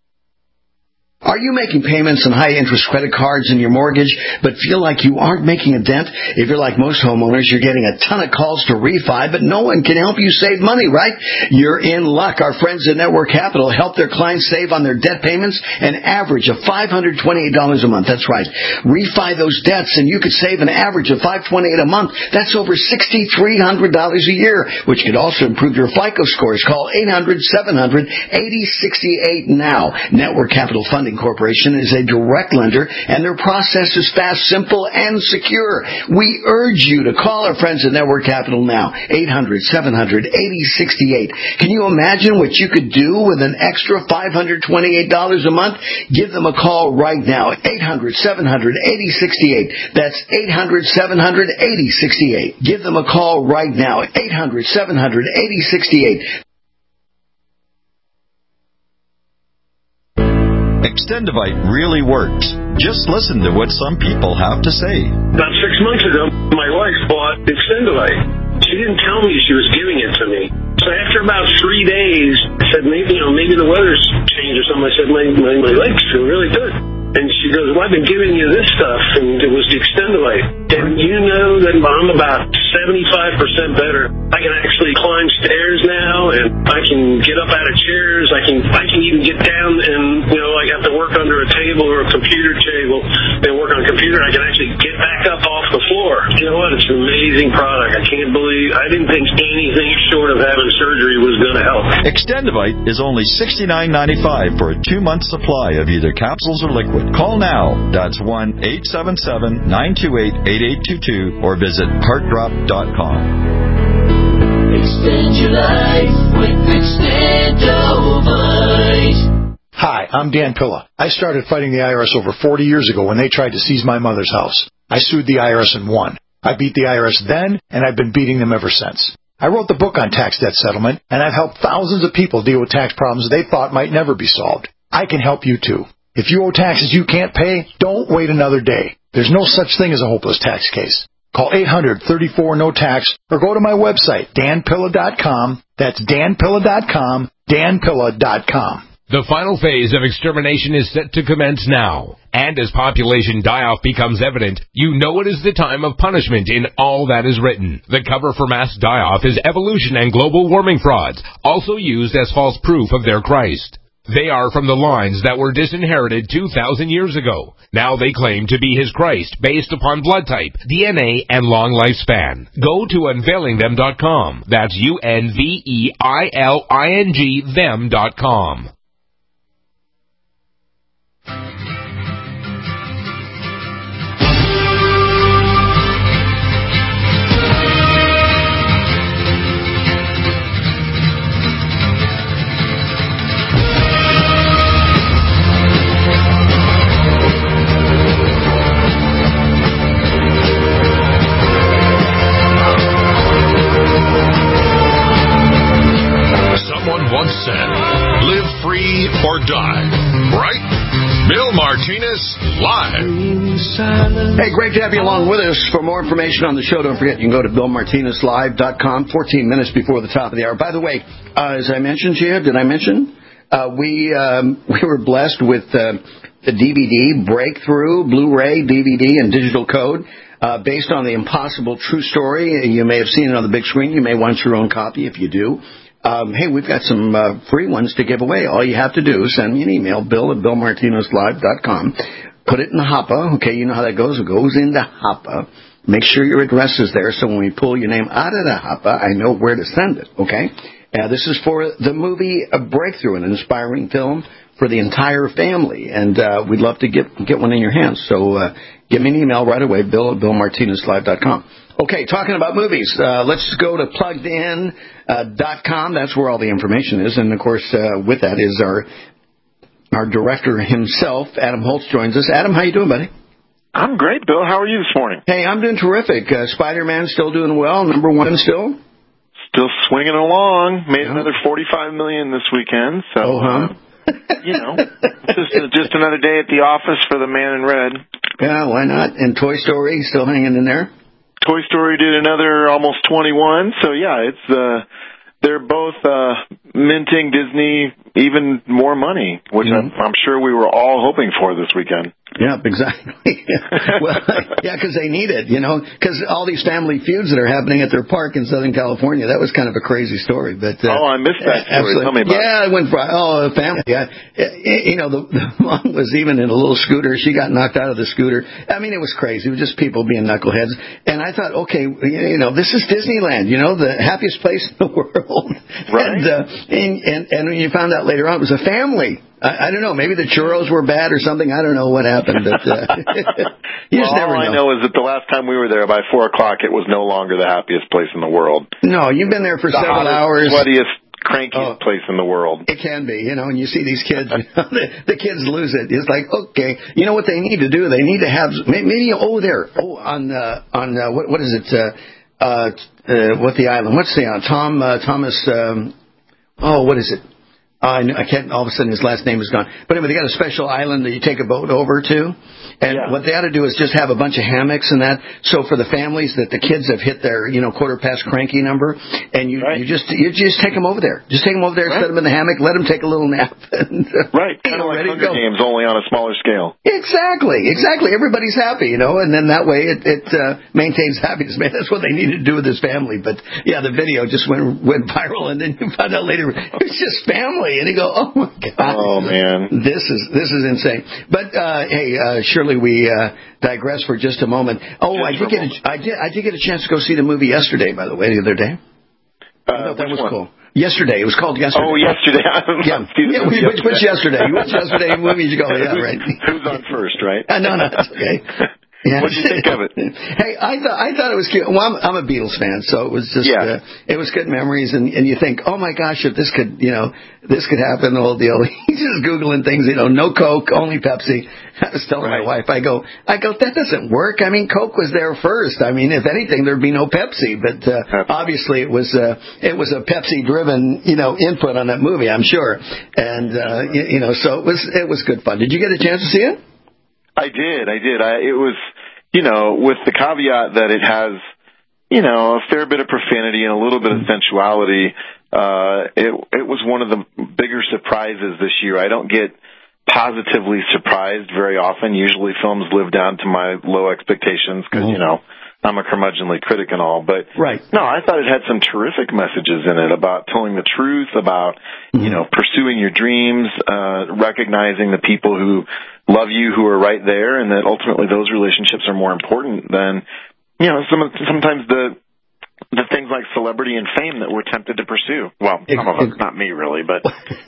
Are you making payments on high-interest credit cards in your mortgage, but feel like you aren't making a dent? If you're like most homeowners, you're getting a ton of calls to refi, but no one can help you save money, right? You're in luck. Our friends at Network Capital help their clients save on their debt payments an average of five hundred twenty-eight dollars a month. That's right. Refi those debts, and you could save an average of five hundred twenty-eight dollars a month. That's over six thousand three hundred dollars a year, which could also improve your FICO scores. Call eight hundred, seven hundred, eighty sixty-eight now. Network Capital Funding Lending Corporation is a direct lender, and their process is fast, simple, and secure. We urge you to call our friends at Network Capital now, eight hundred, seven hundred, eighty sixty-eight. Can you imagine what you could do with an extra five hundred twenty-eight dollars a month? Give them a call right now, eight hundred, seven hundred, eighty sixty-eight. That's eight hundred, seven hundred, eighty sixty-eight. Give them a call right now, eight hundred, seven hundred, eighty sixty-eight. Extendivite really works. Just listen to what some people have to say. About six months ago, my wife bought Extendivite. She didn't tell me she was giving it to me. So after about three days, I said, maybe, you know, maybe the weather's changed or something. I said, my, my, my legs feel really good. And she goes, well, I've been giving you this stuff, and it was the Extendivite. And you know that I'm about seventy-five percent better. I can actually climb stairs now, and I can get up out of chairs. I can I can even get down and, you know, I have to work under a table or a computer table and work on a computer. I can actually get back up off the floor. You know what? It's an amazing product. I can't believe, I didn't think anything short of having surgery was going to help. Extendivite is only sixty-nine ninety-five for a two-month supply of either capsules or liquid. Call now. That's one eight seven seven, nine two eight, eight eight two two or visit heart drop dot com. Extend your life with Extendivite. Hi, I'm Dan Pilla. I started fighting the I R S over forty years ago when they tried to seize my mother's house. I sued the I R S and won. I beat the I R S then, and I've been beating them ever since. I wrote the book on tax debt settlement, and I've helped thousands of people deal with tax problems they thought might never be solved. I can help you too. If you owe taxes you can't pay, don't wait another day. There's no such thing as a hopeless tax case. Call eight hundred, thirty-four, no tax or go to my website, dan pilla dot com. That's dan pilla dot com, dan pilla dot com. The final phase of extermination is set to commence now. And as population die-off becomes evident, you know it is the time of punishment in all that is written. The cover for mass die-off is evolution and global warming frauds, also used as false proof of their Christ. They are from the lines that were disinherited two thousand years ago. Now they claim to be his Christ based upon blood type, D N A, and long lifespan. Go to unveiling them dot com. That's U N V E I L I N G them dot com. Once said, live free or die, right? Bill Martinez, live. Hey, great to have you along with us. For more information on the show, don't forget you can go to bill martinez live dot com, fourteen minutes before the top of the hour. By the way, uh, as I mentioned to you, did I mention? Uh, we um, we were blessed with uh, the D V D Breakthrough, Blu-ray, D V D, and digital code. Uh, based on the Impossible True Story. You may have seen it on the big screen. You may want your own copy if you do. Um, hey, we've got some uh, free ones to give away. All you have to do is send me an email, bill at bill martinez live dot com. Put it in the hopper. Okay, you know how that goes. It goes in the hopper. Make sure your address is there so when we pull your name out of the hopper, I know where to send it, okay? Uh, this is for the movie A Breakthrough, an inspiring film for the entire family. And uh, we'd love to get get one in your hands. So uh, give me an email right away, bill at bill martinez live dot com. Okay, talking about movies, uh, let's go to plugged in dot com. That's where all the information is. And, of course, uh, with that is our our director himself, Adam Holtz, joins us. Adam, how you doing, buddy? I'm great, Bill. How are you this morning? Hey, I'm doing terrific. Uh, Spider-Man still doing well, number one still? Still swinging along. Made another forty-five million dollars this weekend. So, oh, huh? uh, you know, just, just another day at the office for the man in red. Yeah, why not? And Toy Story still hanging in there? Toy Story did another almost twenty-one, so yeah, it's uh, they're both uh, minting Disney even more money, which mm-hmm. I'm, I'm sure we were all hoping for this weekend. Yeah, exactly. Well, yeah, because they need it, you know, because all these family feuds that are happening at their park in Southern California, that was kind of a crazy story. But uh, oh, I missed that story. Absolutely. Tell me about yeah, it. I went for oh, the family. Yeah, you know, the, the mom was even in a little scooter. She got knocked out of the scooter. I mean, it was crazy. It was just people being knuckleheads. And I thought, okay, you know, this is Disneyland, you know, the happiest place in the world. Right. And, uh, and, and, and when you found out later on, it was a family. I, I don't know. Maybe the churros were bad or something. I don't know what happened. But uh, you well, just never all know. I know is that the last time we were there, by four o'clock, it was no longer the happiest place in the world. No, you've been there for the several hottest, hours. Sweatiest, crankiest oh, place in the world. It can be, you know, and you see these kids, the, the kids lose it. It's like, okay, you know what they need to do? They need to have maybe oh there oh on uh, on uh, what what is it? Uh, uh, uh, what the island? What's the island? Tom uh, Thomas? Um, oh, what is it? Uh, I can't. All of a sudden, his last name is gone. But anyway, they got a special island that you take a boat over to, and yeah. what they ought to do is just have a bunch of hammocks and that. So for the families that the kids have hit their, you know, quarter past cranky number, and you right. you just you just take them over there. Just take them over there, right. set them in the hammock, let them take a little nap. And, uh, right, kind of like Hunger Games, only on a smaller scale. Exactly, exactly. Everybody's happy, you know, and then that way it it uh, maintains happiness. Man, that's what they needed to do with this family. But yeah, the video just went went viral, and then you found out later it was just family, and you go, oh my God. Oh man, this is this is insane. But uh, hey, uh, surely we uh, digress for just a moment. Oh, just I did get a, I did I did get a chance to go see the movie yesterday. By the way, the other day. Uh, I thought that was one? cool. Yesterday, it was called Yesterday. Oh, yesterday. yeah, yeah which, yesterday. which yesterday? Which yesterday movie did you go? Yeah, right. Who's on first, right? Uh, no, no, that's okay. Yeah. What did you think of it? Hey, I thought I thought it was cute. Well, I'm, I'm a Beatles fan, so it was just yeah. uh, it was good memories, and and you think, oh my gosh, if this could, you know, this could happen, the whole deal. He's just googling things, you know, no Coke, only Pepsi. I was telling right. my wife, I go, I go, that doesn't work. I mean, Coke was there first. I mean, if anything, there'd be no Pepsi, but uh, obviously it was uh, it was a Pepsi-driven, you know, input on that movie, I'm sure, and uh, you, you know, so it was it was good fun. Did you get a chance to see it? I did, I did. I, it was. You know, with the caveat that it has, you know, a fair bit of profanity and a little bit of sensuality, uh, it it was one of the bigger surprises this year. I don't get positively surprised very often. Usually films live down to my low expectations because, mm-hmm. you know, I'm a curmudgeonly critic and all. But, right. no, I thought it had some terrific messages in it about telling the truth, about, mm-hmm. you know, pursuing your dreams, uh, recognizing the people who love you, who are right there, and that ultimately those relationships are more important than, you know, some sometimes the the things like celebrity and fame that we're tempted to pursue. Well, some of us, not me really, but.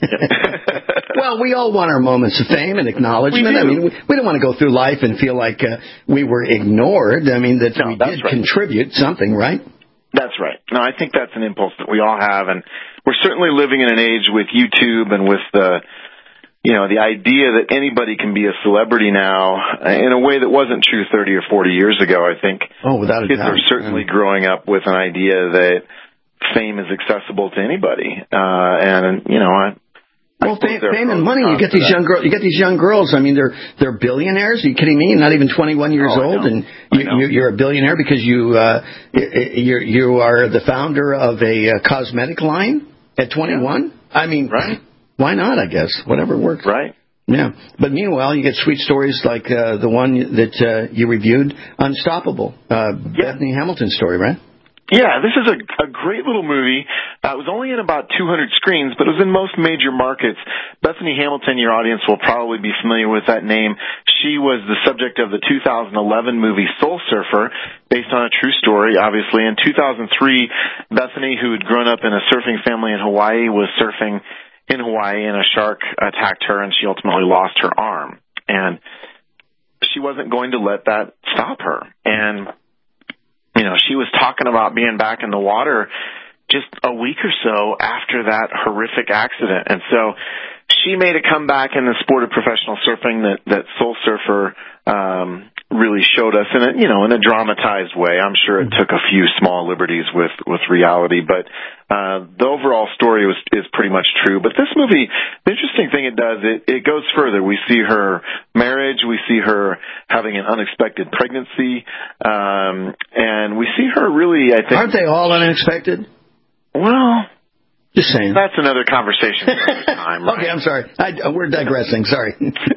Well, we all want our moments of fame and acknowledgement. I mean, we, we don't want to go through life and feel like uh, we were ignored. I mean, that no, we did right. contribute something, right? That's right. No, I think that's an impulse that we all have, and we're certainly living in an age with YouTube and with the, you know, the idea that anybody can be a celebrity now in a way that wasn't true thirty or forty years ago. I think oh, without a kids doubt. are certainly yeah. growing up with an idea that fame is accessible to anybody, uh, and you know, I. Well, fame, fame and money. You get these young girls. You get these young girls. I mean, they're they're billionaires. Are you kidding me? Not even twenty-one years oh, old, and you, you, you're a billionaire because you uh, you you are the founder of a uh, cosmetic line at twenty-one. Yeah. I mean, right. Why not, I guess? Whatever works. Right. Yeah. But meanwhile, you get sweet stories like uh, the one that uh, you reviewed, Unstoppable, uh, yeah. Bethany Hamilton's story, right? Yeah, this is a, a great little movie. Uh, it was only in about two hundred screens, but it was in most major markets. Bethany Hamilton, your audience will probably be familiar with that name. She was the subject of the two thousand eleven movie Soul Surfer, based on a true story, obviously. In two thousand three, Bethany, who had grown up in a surfing family in Hawaii, was surfing in Hawaii, and a shark attacked her, and she ultimately lost her arm. And she wasn't going to let that stop her. And, you know, she was talking about being back in the water just a week or so after that horrific accident. And so she made a comeback in the sport of professional surfing that, that Soul Surfer um, really showed us in a, you know, in a dramatized way. I'm sure it took a few small liberties with, with reality, but uh, the overall story was, is pretty much true. But this movie, the interesting thing it does, it, it goes further. We see her marriage, we see her having an unexpected pregnancy, um, and we see her really, I think... Aren't they all unexpected? Well... Just saying. That's another conversation for another time, right? Okay, I'm sorry. I, we're digressing. Sorry.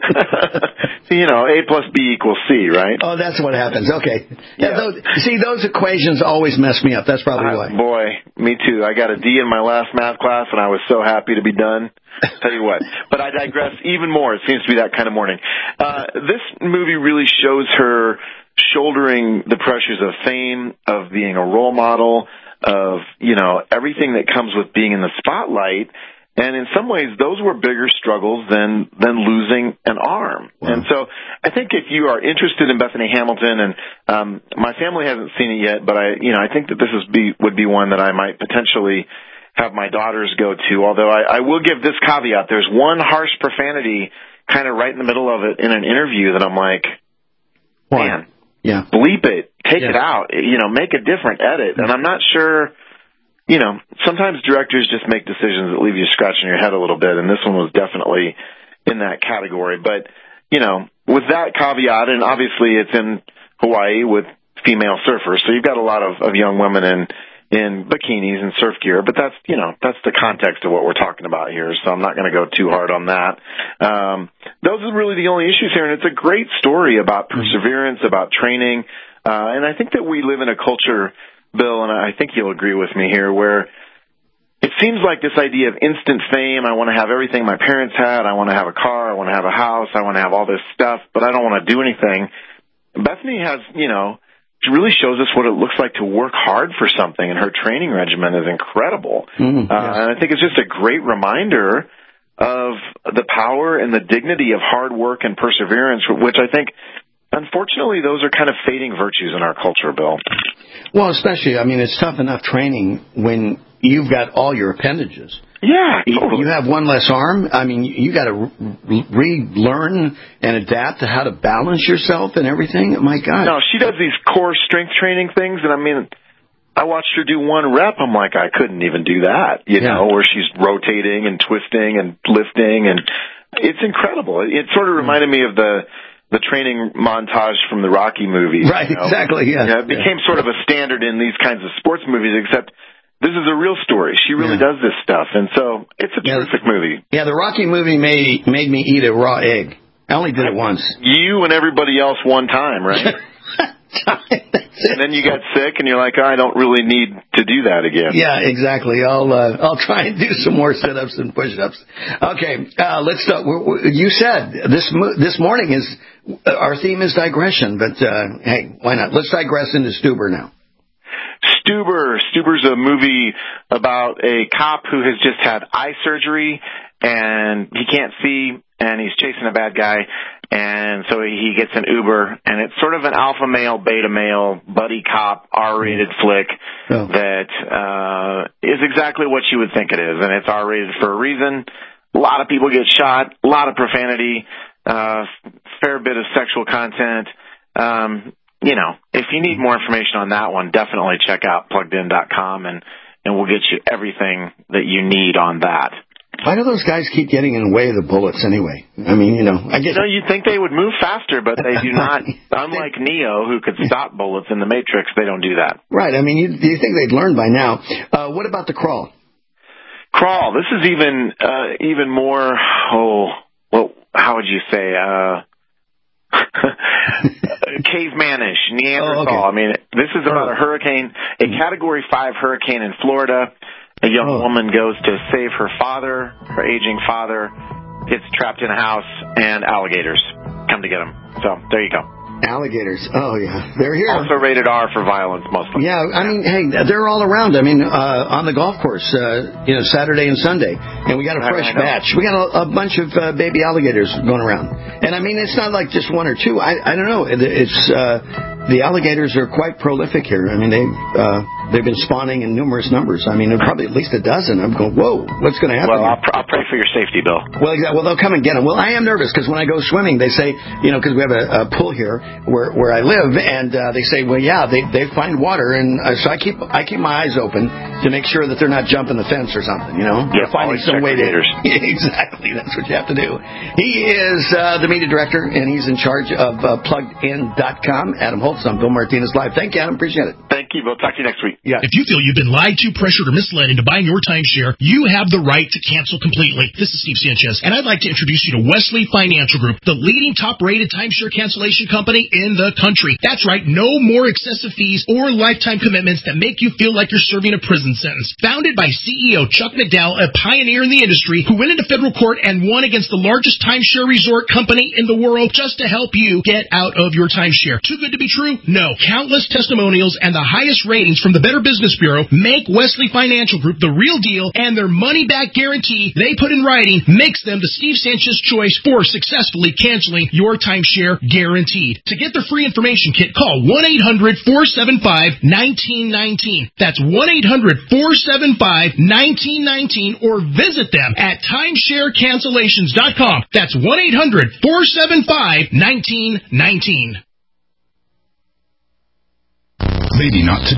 So, you know, A plus B equals C, right? Oh, that's what happens. Okay. Yeah. yeah. Those, see, those equations always mess me up. That's probably uh, why. Boy, me too. I got a D in my last math class, and I was so happy to be done. Tell you what. But I digress even more. It seems to be that kind of morning. Uh, this movie really shows her shouldering the pressures of fame, of being a role model, of, you know, everything that comes with being in the spotlight, And in some ways, those were bigger struggles than than losing an arm. Wow. And so I think if you are interested in Bethany Hamilton, and um, my family hasn't seen it yet, but I, you know, I think that this is be, would be one that I might potentially have my daughters go to. Although I, I will give this caveat: there's one harsh profanity kind of right in the middle of it in an interview that I'm like, man, yeah, bleep it, take yeah. it out, you know, make a different edit. And I'm not sure. You know, sometimes directors just make decisions that leave you scratching your head a little bit, and this one was definitely in that category. But, you know, with that caveat, and obviously it's in Hawaii with female surfers, so you've got a lot of, of young women in, in bikinis and surf gear, but that's, you know, that's the context of what we're talking about here, so I'm not going to go too hard on that. Um, those are really the only issues here, and it's a great story about perseverance, about training, uh, and I think that we live in a culture, Bill, and I think you'll agree with me here, where it seems like this idea of instant fame, I want to have everything my parents had, I want to have a car, I want to have a house, I want to have all this stuff, but I don't want to do anything. Bethany has, you know, she really shows us what it looks like to work hard for something, and her training regimen is incredible. Mm, yes. uh, and I think it's just a great reminder of the power and the dignity of hard work and perseverance, which I think, unfortunately, those are kind of fading virtues in our culture, Bill. Well, especially, I mean, it's tough enough training when you've got all your appendages. Yeah, totally. You have one less arm. I mean, you got to relearn and adapt to how to balance yourself and everything. My God. No, she does these core strength training things, and I mean, I watched her do one rep. I'm like, I couldn't even do that, you yeah. know, where she's rotating and twisting and lifting, and it's incredible. It, it sort of reminded me of the the training montage from the Rocky movies. Right, you know? exactly, yeah. You know, it became yeah. sort of a standard in these kinds of sports movies, except this is a real story. She really yeah. does this stuff, and so it's a yeah. terrific movie. Yeah, the Rocky movie made, made me eat a raw egg. I only did it once. You and everybody else one time, right? And then you got sick, and you're like, oh, I don't really need to do that again. Yeah, exactly. I'll uh, I'll try and do some more sit-ups and push-ups. Okay, uh, let's start. You said this this morning is our theme is digression, but uh, hey, why not? Let's digress into Stuber now. Stuber. Stuber's a movie about a cop who has just had eye surgery, and he can't see, and he's chasing a bad guy. And so he gets an Uber, and it's sort of an alpha male, beta male, buddy cop, R-rated flick oh. that uh, is exactly what you would think it is. And it's R-rated for a reason. A lot of people get shot, a lot of profanity, uh, fair bit of sexual content. Um, you know, if you need more information on that one, definitely check out plugged in dot com, and, and we'll get you everything that you need on that. Why do those guys keep getting in the way of the bullets anyway? I mean, you know, I guess. You know, you'd think they would move faster, but they do not. Unlike Neo, who could stop bullets in the Matrix, they don't do that. Right. I mean, you, you think they'd learn by now. Uh, what about The Crawl? Crawl. This is even uh, even more, oh, well, how would you say, uh, cavemanish, Neanderthal. Oh, okay. I mean, this is about a hurricane, a Category five hurricane in Florida. A young oh. woman goes to save her father, her aging father, gets trapped in a house, and alligators come to get him. So, there you go. Alligators. Oh, yeah. They're here. Also rated R for violence, mostly. Yeah, I mean, hey, they're all around. I mean, uh, on the golf course, uh, you know, Saturday and Sunday. And we got a fresh batch. We got a, a bunch of uh, baby alligators going around. And, I mean, it's not like just one or two. I, I don't know. It, it's uh, the alligators are quite prolific here. I mean, they've, uh, they've been spawning in numerous numbers. I mean, probably at least a dozen. I'm going, whoa, what's going to happen? Well, I'll, pr- I'll pray for your safety, Bill. Well, exactly. Well, they'll come and get them. Well, I am nervous because when I go swimming, they say, you know, because we have a, a pool here where where I live, and uh, they say, well, yeah, they they find water, and uh, so I keep I keep my eyes open to make sure that they're not jumping the fence or something, you know? Yeah, finding some way to exactly. That's what you have to do. He is uh, the media director, and he's in charge of uh, plugged in dot com. Adam Holtz, I'm Bill Martinez Live. Thank you, Adam. Appreciate it. Thank you. We'll talk to you next week. Yeah. If you feel you've been lied to, pressured, or misled into buying your timeshare, you have the right to cancel completely. This is Steve Sanchez, and I'd like to introduce you to Wesley Financial Group, the leading top-rated timeshare cancellation company in the country. That's right, no more excessive fees or lifetime commitments that make you feel like you're serving a prison sentence. Founded by C E O Chuck McDowell, a pioneer in the industry who went into federal court and won against the largest timeshare resort company in the world just to help you get out of your timeshare. Too good to be true? No. Countless testimonials and the high highest ratings from the Better Business Bureau make Wesley Financial Group the real deal, and their money-back guarantee they put in writing makes them the Steve Sanchez choice for successfully canceling your timeshare guaranteed. To get their free information kit, call one eight hundred four seven five one nine one nine. That's one eight hundred four seven five one nine one nine, or visit them at timeshare cancellations dot com. That's one eight hundred four seven five one nine one nine. Maybe not today.